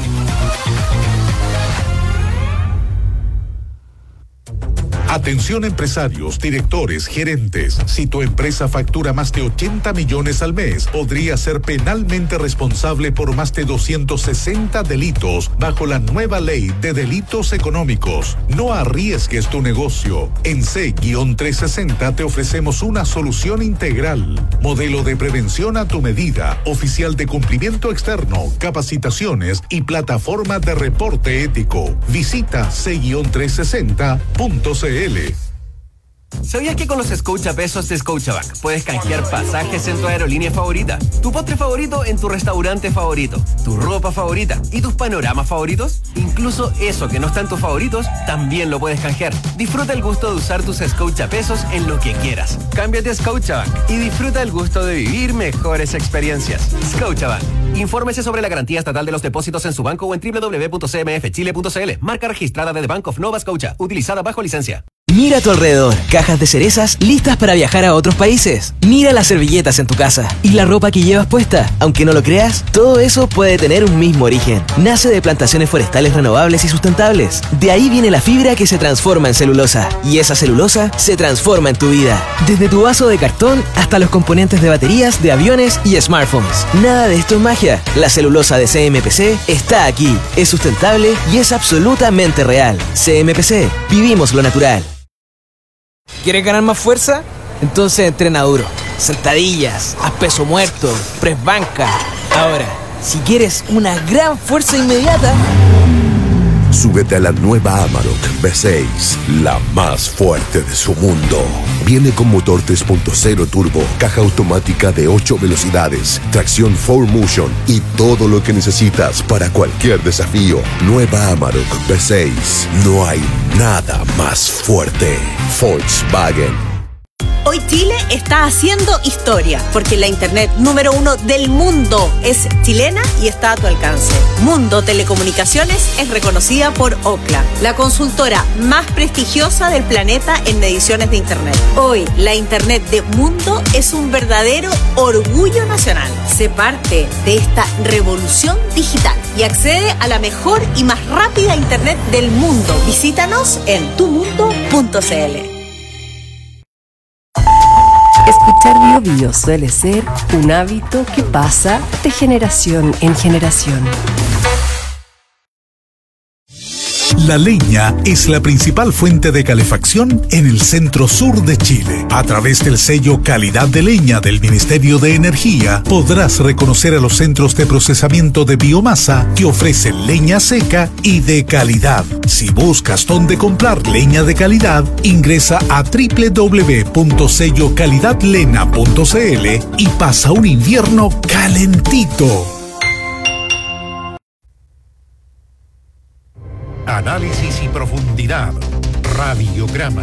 Atención empresarios, directores, gerentes. Si tu empresa factura más de ochenta millones al mes, podría ser penalmente responsable por más de doscientos sesenta delitos bajo la nueva ley de delitos económicos. No arriesgues tu negocio. En C trescientos sesenta te ofrecemos una solución integral. Modelo de prevención a tu medida, oficial de cumplimiento externo, capacitaciones y plataforma de reporte ético. Visita C trescientos sesenta punto c l. ¿Sabías que con los Scotiapesos de Scotiabank puedes canjear pasajes en tu aerolínea favorita, tu postre favorito en tu restaurante favorito, tu ropa favorita y tus panoramas favoritos? Incluso eso que no está en tus favoritos, también lo puedes canjear. Disfruta el gusto de usar tus Scotiapesos en lo que quieras. Cámbiate a Scotiabank y disfruta el gusto de vivir mejores experiencias. Scotiabank. Infórmese sobre la garantía estatal de los depósitos en su banco o en doble u doble u doble u punto c m f chile punto c l. Marca registrada de The Bank of Nova Scotia, utilizada bajo licencia. Mira a tu alrededor, cajas de cerezas listas para viajar a otros países. Mira las servilletas en tu casa y la ropa que llevas puesta. Aunque no lo creas, todo eso puede tener un mismo origen. Nace de plantaciones forestales renovables y sustentables. De ahí viene la fibra que se transforma en celulosa. Y esa celulosa se transforma en tu vida. Desde tu vaso de cartón hasta los componentes de baterías, de aviones y smartphones. Nada de esto es magia. La celulosa de C M P C está aquí. Es sustentable y es absolutamente real. C M P C. Vivimos lo natural. ¿Quieres ganar más fuerza? Entonces entrena duro. Sentadillas, haz peso muerto, press banca. Ahora, si quieres una gran fuerza inmediata, súbete a la nueva Amarok V seis, la más fuerte de su mundo. Viene con motor tres punto cero turbo, caja automática de ocho velocidades, tracción cuatro motion y todo lo que necesitas para cualquier desafío. Nueva Amarok V seis. No hay nada más fuerte. Volkswagen. Hoy Chile está haciendo historia, porque la internet número uno del mundo es chilena y está a tu alcance. Mundo Telecomunicaciones es reconocida por Ookla, la consultora más prestigiosa del planeta en mediciones de internet. Hoy, la internet de Mundo es un verdadero orgullo nacional. Sé parte de esta revolución digital y accede a la mejor y más rápida internet del mundo. Visítanos en tu mundo punto c l. Escuchar Bio Bio suele ser un hábito que pasa de generación en generación. La leña es la principal fuente de calefacción en el centro sur de Chile. A través del sello Calidad de Leña del Ministerio de Energía, podrás reconocer a los centros de procesamiento de biomasa que ofrecen leña seca y de calidad. Si buscas dónde comprar leña de calidad, ingresa a doble u doble u doble u punto sello calidad lena punto c l y pasa un invierno calentito. Análisis y profundidad. Radiograma.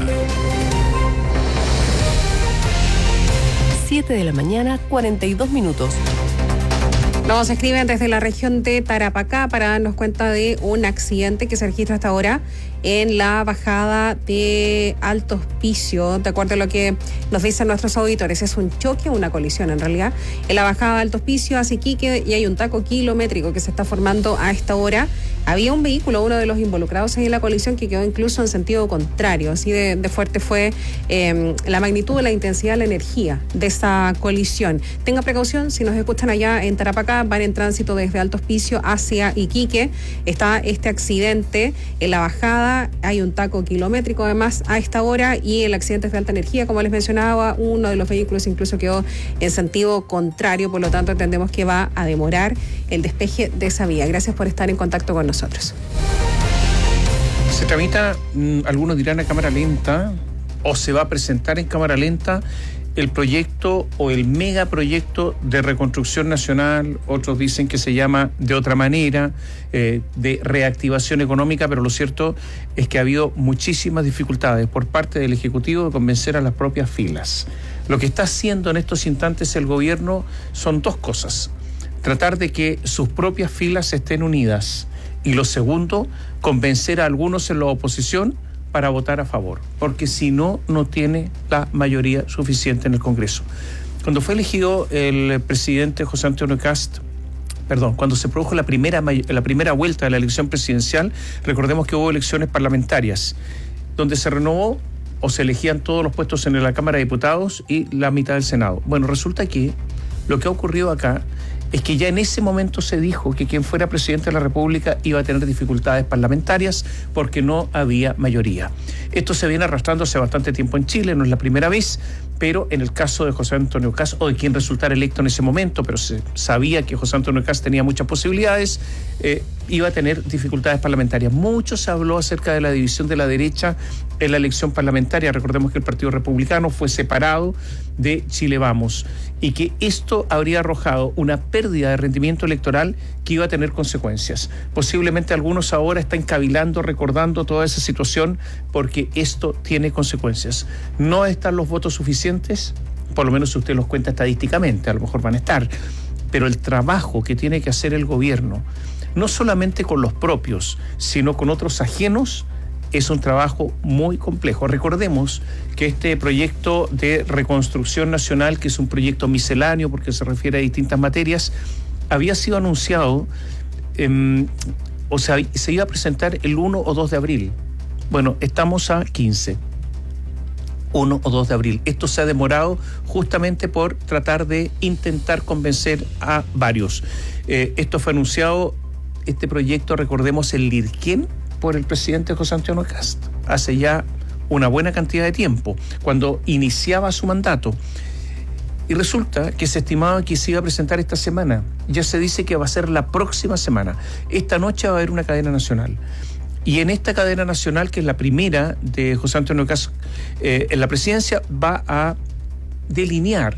siete de la mañana, cuarenta y dos minutos. Nos escriben desde la región de Tarapacá para darnos cuenta de un accidente que se registra hasta ahora en la bajada de Alto Hospicio. De acuerdo a lo que nos dicen nuestros auditores, es un choque, una colisión en realidad, en la bajada de Alto Hospicio hacia Iquique, y hay un taco kilométrico que se está formando a esta hora. Había un vehículo, uno de los involucrados ahí en la colisión, que quedó incluso en sentido contrario. Así de, de fuerte fue eh, la magnitud, la intensidad, la energía de esa colisión. Tenga precaución, si nos escuchan allá en Tarapacá, van en tránsito desde Alto Hospicio hacia Iquique. Está este accidente en la bajada, hay un taco kilométrico además a esta hora, y el accidente es de alta energía, como les mencionaba, uno de los vehículos incluso quedó en sentido contrario, por lo tanto entendemos que va a demorar el despeje de esa vía. Gracias por estar en contacto con nosotros. Se tramita, algunos dirán a cámara lenta, o se va a presentar en cámara lenta el proyecto o el megaproyecto de reconstrucción nacional. Otros dicen que se llama de otra manera, eh, de reactivación económica, pero lo cierto es que ha habido muchísimas dificultades por parte del Ejecutivo de convencer a las propias filas. Lo que está haciendo en estos instantes el gobierno son dos cosas: tratar de que sus propias filas estén unidas, y lo segundo, convencer a algunos en la oposición para votar a favor, porque si no, no tiene la mayoría suficiente en el Congreso. Cuando fue elegido el presidente José Antonio Kast, perdón, cuando se produjo la primera, la primera vuelta de la elección presidencial, recordemos que hubo elecciones parlamentarias, donde se renovó o se elegían todos los puestos en la Cámara de Diputados y la mitad del Senado. Bueno, resulta que lo que ha ocurrido acá es que ya en ese momento se dijo que quien fuera presidente de la República iba a tener dificultades parlamentarias porque no había mayoría. Esto se viene arrastrando hace bastante tiempo en Chile, no es la primera vez, pero en el caso de José Antonio Kast, o de quien resultara electo en ese momento, pero se sabía que José Antonio Kast tenía muchas posibilidades, eh, iba a tener dificultades parlamentarias. Mucho se habló acerca de la división de la derecha en la elección parlamentaria. Recordemos que el Partido Republicano fue separado de Chile Vamos y que esto habría arrojado una pérdida de rendimiento electoral que iba a tener consecuencias. Posiblemente algunos ahora están cavilando, recordando toda esa situación, porque esto tiene consecuencias. No están los votos suficientes, por lo menos si usted los cuenta estadísticamente, a lo mejor van a estar, pero el trabajo que tiene que hacer el gobierno, no solamente con los propios, sino con otros ajenos, es un trabajo muy complejo. Recordemos que este proyecto de reconstrucción nacional, que es un proyecto misceláneo porque se refiere a distintas materias, había sido anunciado, eh, o sea, se iba a presentar el uno o dos de abril. Bueno, estamos a quince. uno o dos de abril. Esto se ha demorado justamente por tratar de intentar convencer a varios. Eh, esto fue anunciado, este proyecto, recordemos, el Lidquén, por el presidente José Antonio Kast, hace ya una buena cantidad de tiempo, cuando iniciaba su mandato. Y resulta que se estimaba que se iba a presentar esta semana. Ya se dice que va a ser la próxima semana. Esta noche va a haber una cadena nacional. Y en esta cadena nacional, que es la primera de José Antonio Kast eh, en la presidencia, va a delinear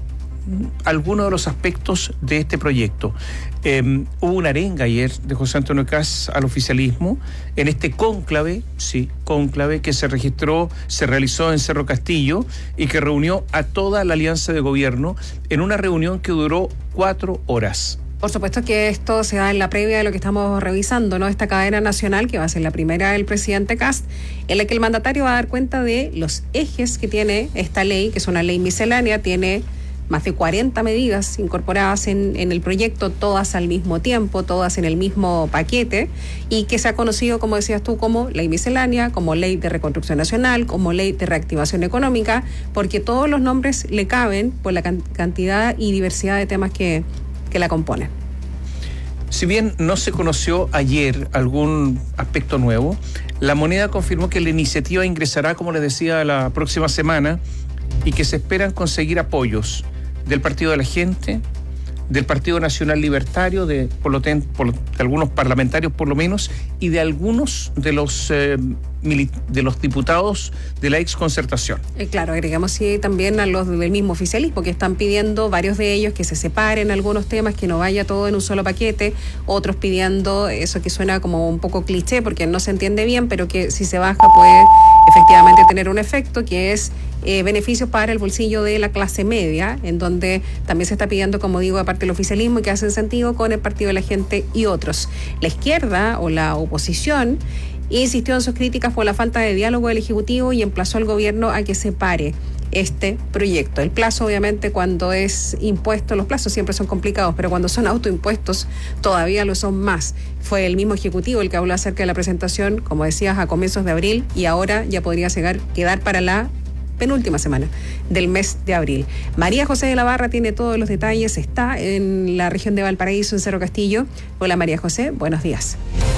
algunos de los aspectos de este proyecto. Eh, hubo una arenga ayer de José Antonio Kast al oficialismo en este cónclave, sí, cónclave que se registró, se realizó en Cerro Castillo y que reunió a toda la alianza de gobierno en una reunión que duró cuatro horas. Por supuesto que esto se da en la previa de lo que estamos revisando, ¿no? Esta cadena nacional, que va a ser la primera del presidente Kast, en la que el mandatario va a dar cuenta de los ejes que tiene esta ley, que es una ley miscelánea, tiene más de cuarenta medidas incorporadas en, en el proyecto, todas al mismo tiempo, todas en el mismo paquete, y que se ha conocido, como decías tú, como ley miscelánea, como ley de reconstrucción nacional, como ley de reactivación económica, porque todos los nombres le caben por la can- cantidad y diversidad de temas que, que la componen. Si bien no se conoció ayer algún aspecto nuevo, la Moneda confirmó que la iniciativa ingresará, como les decía, la próxima semana y que se esperan conseguir apoyos del Partido de la Gente, del Partido Nacional Libertario, de, por lo ten, por, de algunos parlamentarios por lo menos, y de algunos de los eh, mili, de los diputados de la ex Concertación. Eh, claro, agregamos sí también a los del mismo oficialismo, que están pidiendo, varios de ellos, que se separen algunos temas, que no vaya todo en un solo paquete, otros pidiendo eso que suena como un poco cliché porque no se entiende bien, pero que si se baja puede efectivamente tener un efecto, que es eh, beneficios para el bolsillo de la clase media, en donde también se está pidiendo, como digo, aparte del oficialismo, y que hacen sentido con el Partido de la Gente y otros. La izquierda o la oposición insistió en sus críticas por la falta de diálogo del Ejecutivo y emplazó al gobierno a que separe este proyecto. El plazo, obviamente, cuando es impuesto, los plazos siempre son complicados, pero cuando son autoimpuestos todavía lo son más. Fue el mismo Ejecutivo el que habló acerca de la presentación, como decías, a comienzos de abril, y ahora ya podría llegar, quedar para la penúltima semana del mes de abril. María José de la Barra tiene todos los detalles, está en la región de Valparaíso, en Cerro Castillo. Hola María José, buenos días.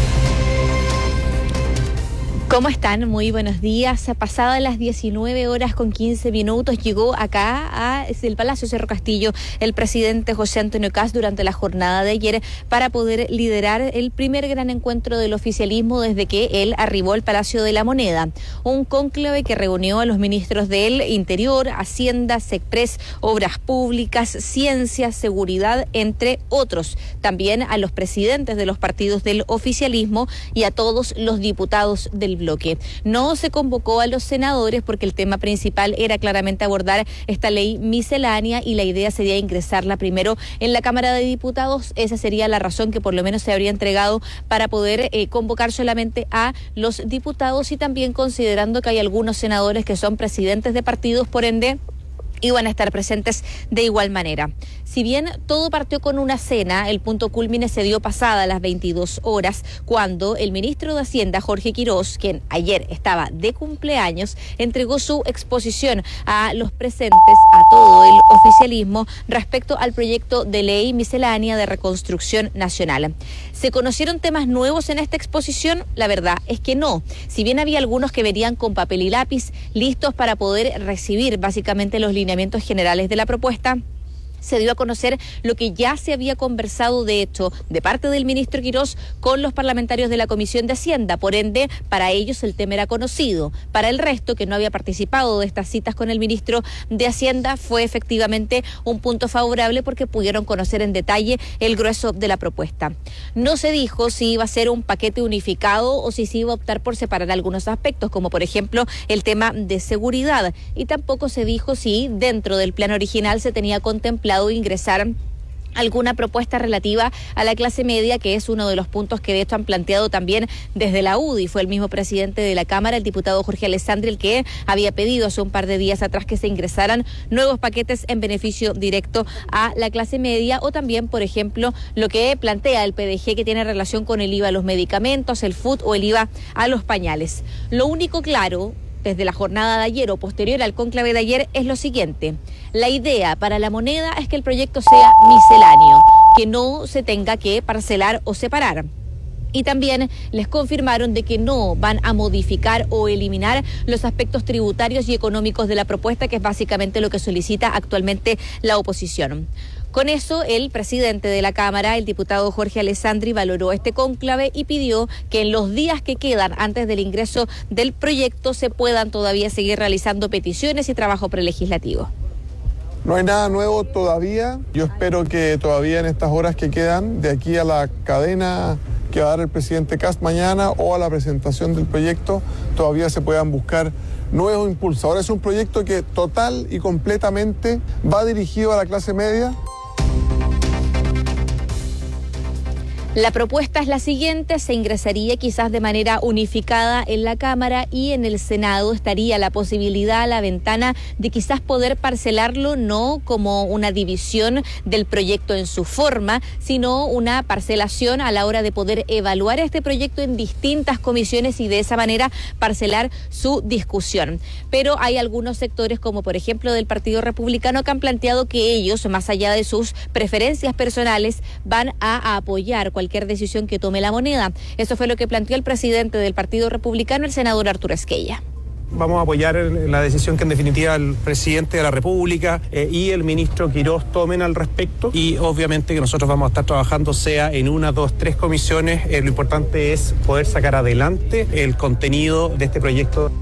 ¿Cómo están? Muy buenos días. Pasadas las diecinueve horas con quince minutos llegó acá a el Palacio Cerro Castillo el presidente José Antonio Kast durante la jornada de ayer para poder liderar el primer gran encuentro del oficialismo desde que él arribó al Palacio de la Moneda. Un cónclave que reunió a los ministros del Interior, Hacienda, SECPRES, Obras Públicas, Ciencia, Seguridad, entre otros. También a los presidentes de los partidos del oficialismo y a todos los diputados del bloque. No se convocó a los senadores porque el tema principal era claramente abordar esta ley miscelánea y la idea sería ingresarla primero en la Cámara de Diputados. Esa sería la razón que por lo menos se habría entregado para poder eh, convocar solamente a los diputados, y también considerando que hay algunos senadores que son presidentes de partidos, por ende iban a estar presentes de igual manera. Si bien todo partió con una cena, el punto cúlmine se dio pasada las veintidós horas, cuando el ministro de Hacienda, Jorge Quirós, quien ayer estaba de cumpleaños, entregó su exposición a los presentes, a todo el oficialismo, respecto al proyecto de ley miscelánea de reconstrucción nacional. ¿Se conocieron temas nuevos en esta exposición? La verdad es que no. Si bien había algunos que venían con papel y lápiz listos para poder recibir básicamente los lineamientos generales de la propuesta, se dio a conocer lo que ya se había conversado, de hecho, de parte del ministro Quirós con los parlamentarios de la Comisión de Hacienda. Por ende, para ellos el tema era conocido. Para el resto, que no había participado de estas citas con el ministro de Hacienda, fue efectivamente un punto favorable porque pudieron conocer en detalle el grueso de la propuesta. No se dijo si iba a ser un paquete unificado o si se iba a optar por separar algunos aspectos, como por ejemplo el tema de seguridad. Y tampoco se dijo si dentro del plan original se tenía contemplado ingresar alguna propuesta relativa a la clase media, que es uno de los puntos que de hecho han planteado también desde la U D I. Fue el mismo presidente de la Cámara, el diputado Jorge Alessandri, el que había pedido hace un par de días atrás que se ingresaran nuevos paquetes en beneficio directo a la clase media, o también, por ejemplo, lo que plantea el P D G, que tiene relación con el I V A a los medicamentos, el F U T o el I V A a los pañales. Lo único claro desde la jornada de ayer o posterior al cónclave de ayer es lo siguiente: la idea para la moneda es que el proyecto sea misceláneo, que no se tenga que parcelar o separar. Y también les confirmaron de que no van a modificar o eliminar los aspectos tributarios y económicos de la propuesta, que es básicamente lo que solicita actualmente la oposición. Con eso, el presidente de la Cámara, el diputado Jorge Alessandri, valoró este cónclave y pidió que en los días que quedan antes del ingreso del proyecto se puedan todavía seguir realizando peticiones y trabajo prelegislativo. No hay nada nuevo todavía. Yo espero que todavía en estas horas que quedan, de aquí a la cadena que va a dar el presidente Kast mañana o a la presentación del proyecto, todavía se puedan buscar nuevos impulsos. Ahora es un proyecto que total y completamente va dirigido a la clase media. La propuesta es la siguiente: se ingresaría quizás de manera unificada en la Cámara, y en el Senado estaría la posibilidad, la ventana de quizás poder parcelarlo, no como una división del proyecto en su forma, sino una parcelación a la hora de poder evaluar este proyecto en distintas comisiones y de esa manera parcelar su discusión. Pero hay algunos sectores, como por ejemplo del Partido Republicano, que han planteado que ellos, más allá de sus preferencias personales, van a apoyar cualquier decisión que tome la moneda. Eso fue lo que planteó el presidente del Partido Republicano, el senador Arturo Esquella. Vamos a apoyar la decisión que en definitiva el presidente de la República eh, y el ministro Quirós tomen al respecto, y obviamente que nosotros vamos a estar trabajando sea en una, dos, tres comisiones. Eh, lo importante es poder sacar adelante el contenido de este proyecto.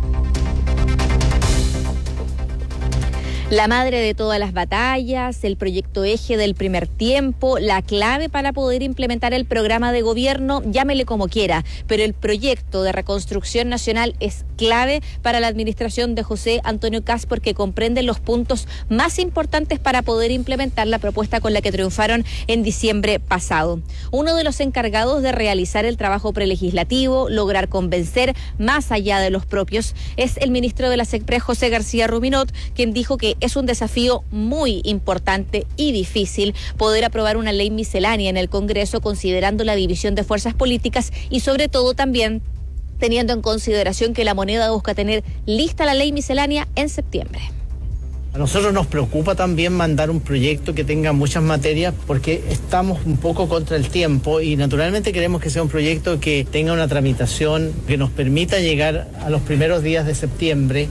La madre de todas las batallas, el proyecto eje del primer tiempo, la clave para poder implementar el programa de gobierno, llámele como quiera, pero el proyecto de reconstrucción nacional es clave para la administración de José Antonio Kast, porque comprende los puntos más importantes para poder implementar la propuesta con la que triunfaron en diciembre pasado. Uno de los encargados de realizar el trabajo prelegislativo, lograr convencer más allá de los propios, es el ministro de la SECPRES, José García Ruminot, quien dijo que es un desafío muy importante y difícil poder aprobar una ley miscelánea en el Congreso, considerando la división de fuerzas políticas y sobre todo también teniendo en consideración que la moneda busca tener lista la ley miscelánea en septiembre. A nosotros nos preocupa también mandar un proyecto que tenga muchas materias, porque estamos un poco contra el tiempo y naturalmente queremos que sea un proyecto que tenga una tramitación que nos permita llegar a los primeros días de septiembre.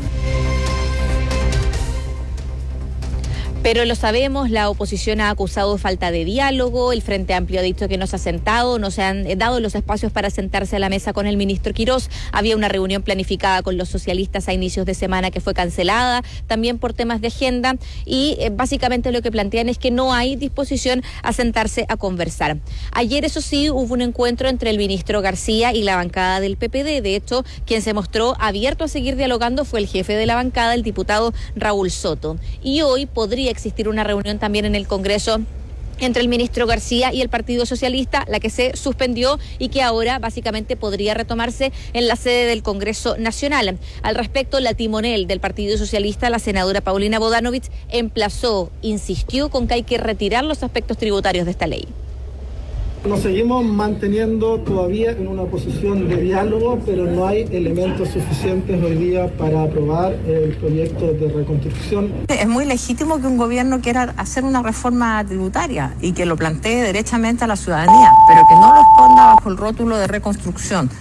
Pero lo sabemos, la oposición ha acusado falta de diálogo, el Frente Amplio ha dicho que no se ha sentado, no se han dado los espacios para sentarse a la mesa con el ministro Quirós. Había una reunión planificada con los socialistas a inicios de semana que fue cancelada, también por temas de agenda, y eh, básicamente lo que plantean es que no hay disposición a sentarse a conversar. Ayer, eso sí, hubo un encuentro entre el ministro García y la bancada del P P D. De hecho, quien se mostró abierto a seguir dialogando fue el jefe de la bancada, el diputado Raúl Soto. Y hoy podría existir una reunión también en el Congreso entre el ministro García y el Partido Socialista, la que se suspendió y que ahora básicamente podría retomarse en la sede del Congreso Nacional. Al respecto, la timonel del Partido Socialista, la senadora Paulina Bodanovich, emplazó, insistió con que hay que retirar los aspectos tributarios de esta ley. Nos seguimos manteniendo todavía en una posición de diálogo, pero no hay elementos suficientes hoy día para aprobar el proyecto de reconstrucción. Es muy legítimo que un gobierno quiera hacer una reforma tributaria y que lo plantee derechamente a la ciudadanía, pero que no lo esconda bajo el rótulo de reconstrucción.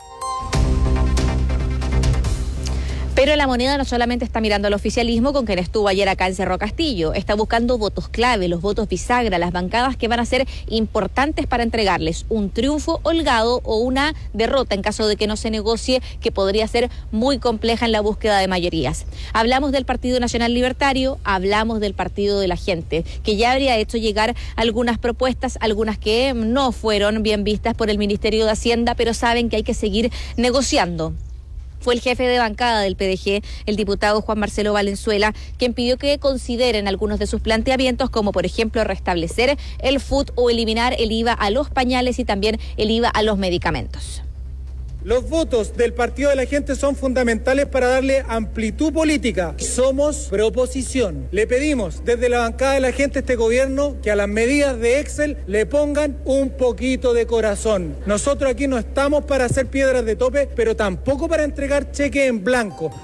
Pero la moneda no solamente está mirando al oficialismo, con quien estuvo ayer acá en Cerro Castillo, está buscando votos clave, los votos bisagra, las bancadas que van a ser importantes para entregarles un triunfo holgado o una derrota en caso de que no se negocie, que podría ser muy compleja en la búsqueda de mayorías. Hablamos del Partido Nacional Libertario, hablamos del Partido de la Gente, que ya habría hecho llegar algunas propuestas, algunas que no fueron bien vistas por el Ministerio de Hacienda, pero saben que hay que seguir negociando. Fue el jefe de bancada del P D G, el diputado Juan Marcelo Valenzuela, quien pidió que consideren algunos de sus planteamientos, como por ejemplo restablecer el F U T o eliminar el I V A a los pañales y también el I V A a los medicamentos. Los votos del Partido de la Gente son fundamentales para darle amplitud política. Somos proposición. Le pedimos desde la bancada de la Gente a este gobierno que a las medidas de Excel le pongan un poquito de corazón. Nosotros aquí no estamos para hacer piedras de tope, pero tampoco para entregar cheques en blanco.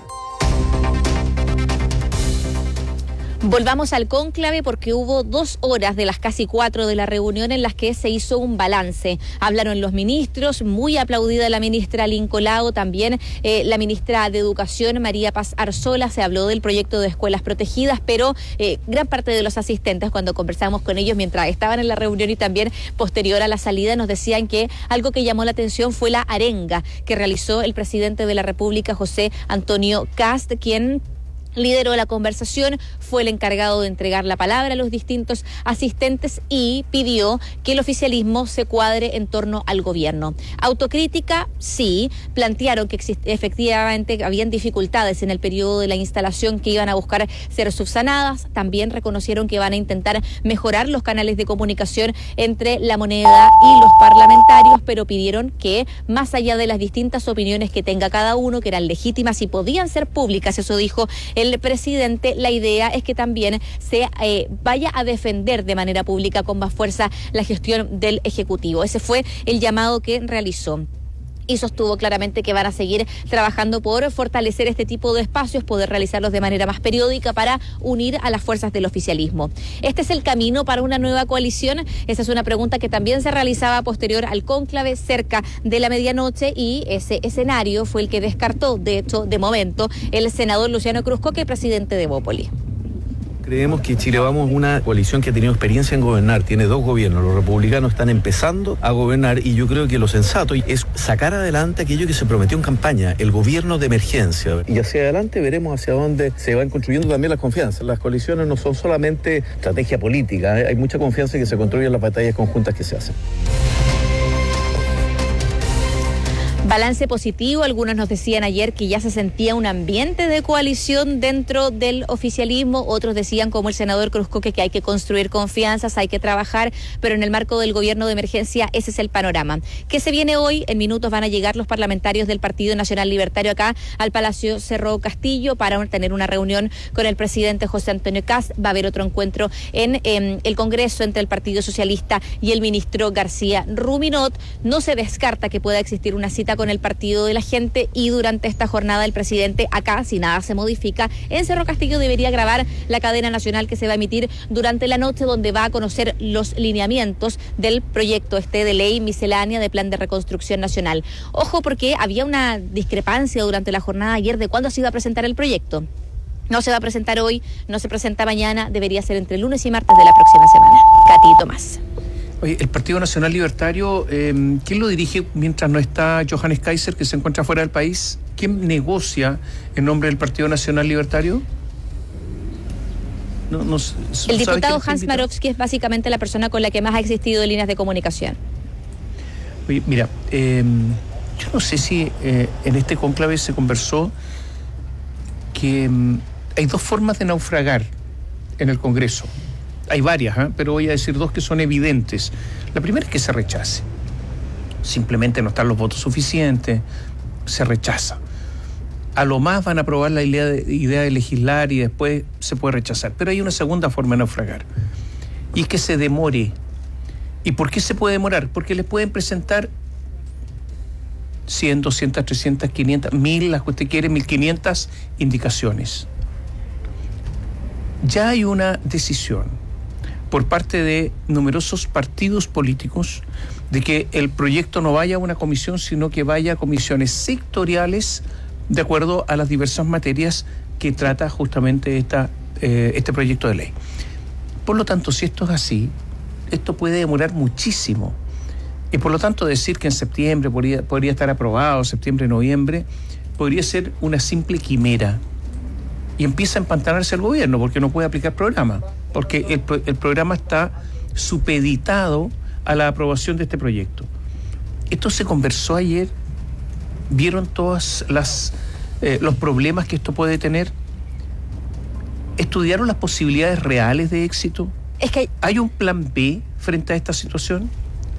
Volvamos al cónclave porque hubo dos horas de las casi cuatro de la reunión en las que se hizo un balance. Hablaron los ministros, muy aplaudida la ministra Lincolao, también eh, la ministra de Educación María Paz Arzola. Se habló del proyecto de escuelas protegidas, pero eh, gran parte de los asistentes, cuando conversamos con ellos mientras estaban en la reunión y también posterior a la salida, nos decían que algo que llamó la atención fue la arenga que realizó el presidente de la República, José Antonio Kast, quien lideró la conversación, fue el encargado de entregar la palabra a los distintos asistentes y pidió que el oficialismo se cuadre en torno al gobierno. Autocrítica, sí, plantearon que efectivamente habían dificultades en el periodo de la instalación que iban a buscar ser subsanadas, también reconocieron que van a intentar mejorar los canales de comunicación entre la moneda y los parlamentarios, pero pidieron que más allá de las distintas opiniones que tenga cada uno, que eran legítimas y podían ser públicas, eso dijo el presidente, la idea es que también se eh, vaya a defender de manera pública con más fuerza la gestión del Ejecutivo. Ese fue el llamado que realizó. Y sostuvo claramente que van a seguir trabajando por fortalecer este tipo de espacios, poder realizarlos de manera más periódica para unir a las fuerzas del oficialismo. ¿Este es el camino para una nueva coalición? Esa es una pregunta que también se realizaba posterior al cónclave cerca de la medianoche y ese escenario fue el que descartó, de hecho, de momento, el senador Luciano Cruzcoque, presidente de Bópoli. Creemos que Chile Vamos es una coalición que ha tenido experiencia en gobernar, tiene dos gobiernos, los republicanos están empezando a gobernar y yo creo que lo sensato es sacar adelante aquello que se prometió en campaña, el gobierno de emergencia. Y hacia adelante veremos hacia dónde se van construyendo también las confianzas. Las coaliciones no son solamente estrategia política, ¿eh? Hay mucha confianza que se construye en las batallas conjuntas que se hacen. Balance positivo, algunos nos decían ayer que ya se sentía un ambiente de coalición dentro del oficialismo, otros decían como el senador Cruzcoque que hay que construir confianzas, hay que trabajar, pero en el marco del gobierno de emergencia ese es el panorama. ¿Qué se viene hoy? En minutos van a llegar los parlamentarios del Partido Nacional Libertario acá al Palacio Cerro Castillo para tener una reunión con el presidente José Antonio Kast. Va a haber otro encuentro en eh, el Congreso entre el Partido Socialista y el ministro García Ruminot. No se descarta que pueda existir una cita con el Partido de la Gente y durante esta jornada el presidente acá, si nada se modifica, en Cerro Castillo debería grabar la cadena nacional que se va a emitir durante la noche, donde va a conocer los lineamientos del proyecto este de ley miscelánea de plan de reconstrucción nacional. Ojo, porque había una discrepancia durante la jornada ayer de cuándo se iba a presentar el proyecto. No se va a presentar hoy, no se presenta mañana, debería ser entre lunes y martes de la próxima semana. Katy Tomás. Oye, el Partido Nacional Libertario, eh, ¿quién lo dirige mientras no está Johannes Kaiser, que se encuentra fuera del país? ¿Quién negocia en nombre del Partido Nacional Libertario? No, no, el diputado Hans Marowski es básicamente la persona con la que más ha existido líneas de comunicación. Oye, mira, eh, yo no sé si eh, en este cónclave se conversó que eh, hay dos formas de naufragar en el Congreso. Hay varias, ¿eh? pero voy a decir dos que son evidentes. La primera es que se rechace. Simplemente no están los votos suficientes, se rechaza. A lo más van a aprobar la idea de, idea de legislar y después se puede rechazar. Pero hay una segunda forma de naufragar, y es que se demore. ¿Y por qué se puede demorar? Porque les pueden presentar cien, doscientas, trescientas, quinientas, mil, las que usted quiere, mil quinientas indicaciones. Ya hay una decisión por parte de numerosos partidos políticos de que el proyecto no vaya a una comisión, sino que vaya a comisiones sectoriales de acuerdo a las diversas materias que trata justamente esta, eh, este proyecto de ley. Por lo tanto, si esto es así, esto puede demorar muchísimo. Y por lo tanto, decir que en septiembre podría, podría estar aprobado, septiembre, noviembre, podría ser una simple quimera. Y empieza a empantanarse el gobierno porque no puede aplicar programa, porque el, el programa está supeditado a la aprobación de este proyecto. Esto se conversó ayer, vieron todos las, eh, los problemas que esto puede tener, estudiaron las posibilidades reales de éxito. Es que ¿hay un plan B frente a esta situación?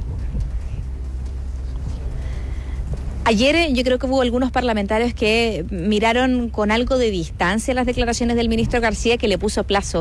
Ayer yo creo que hubo algunos parlamentarios que miraron con algo de distancia las declaraciones del ministro García, que le puso plazo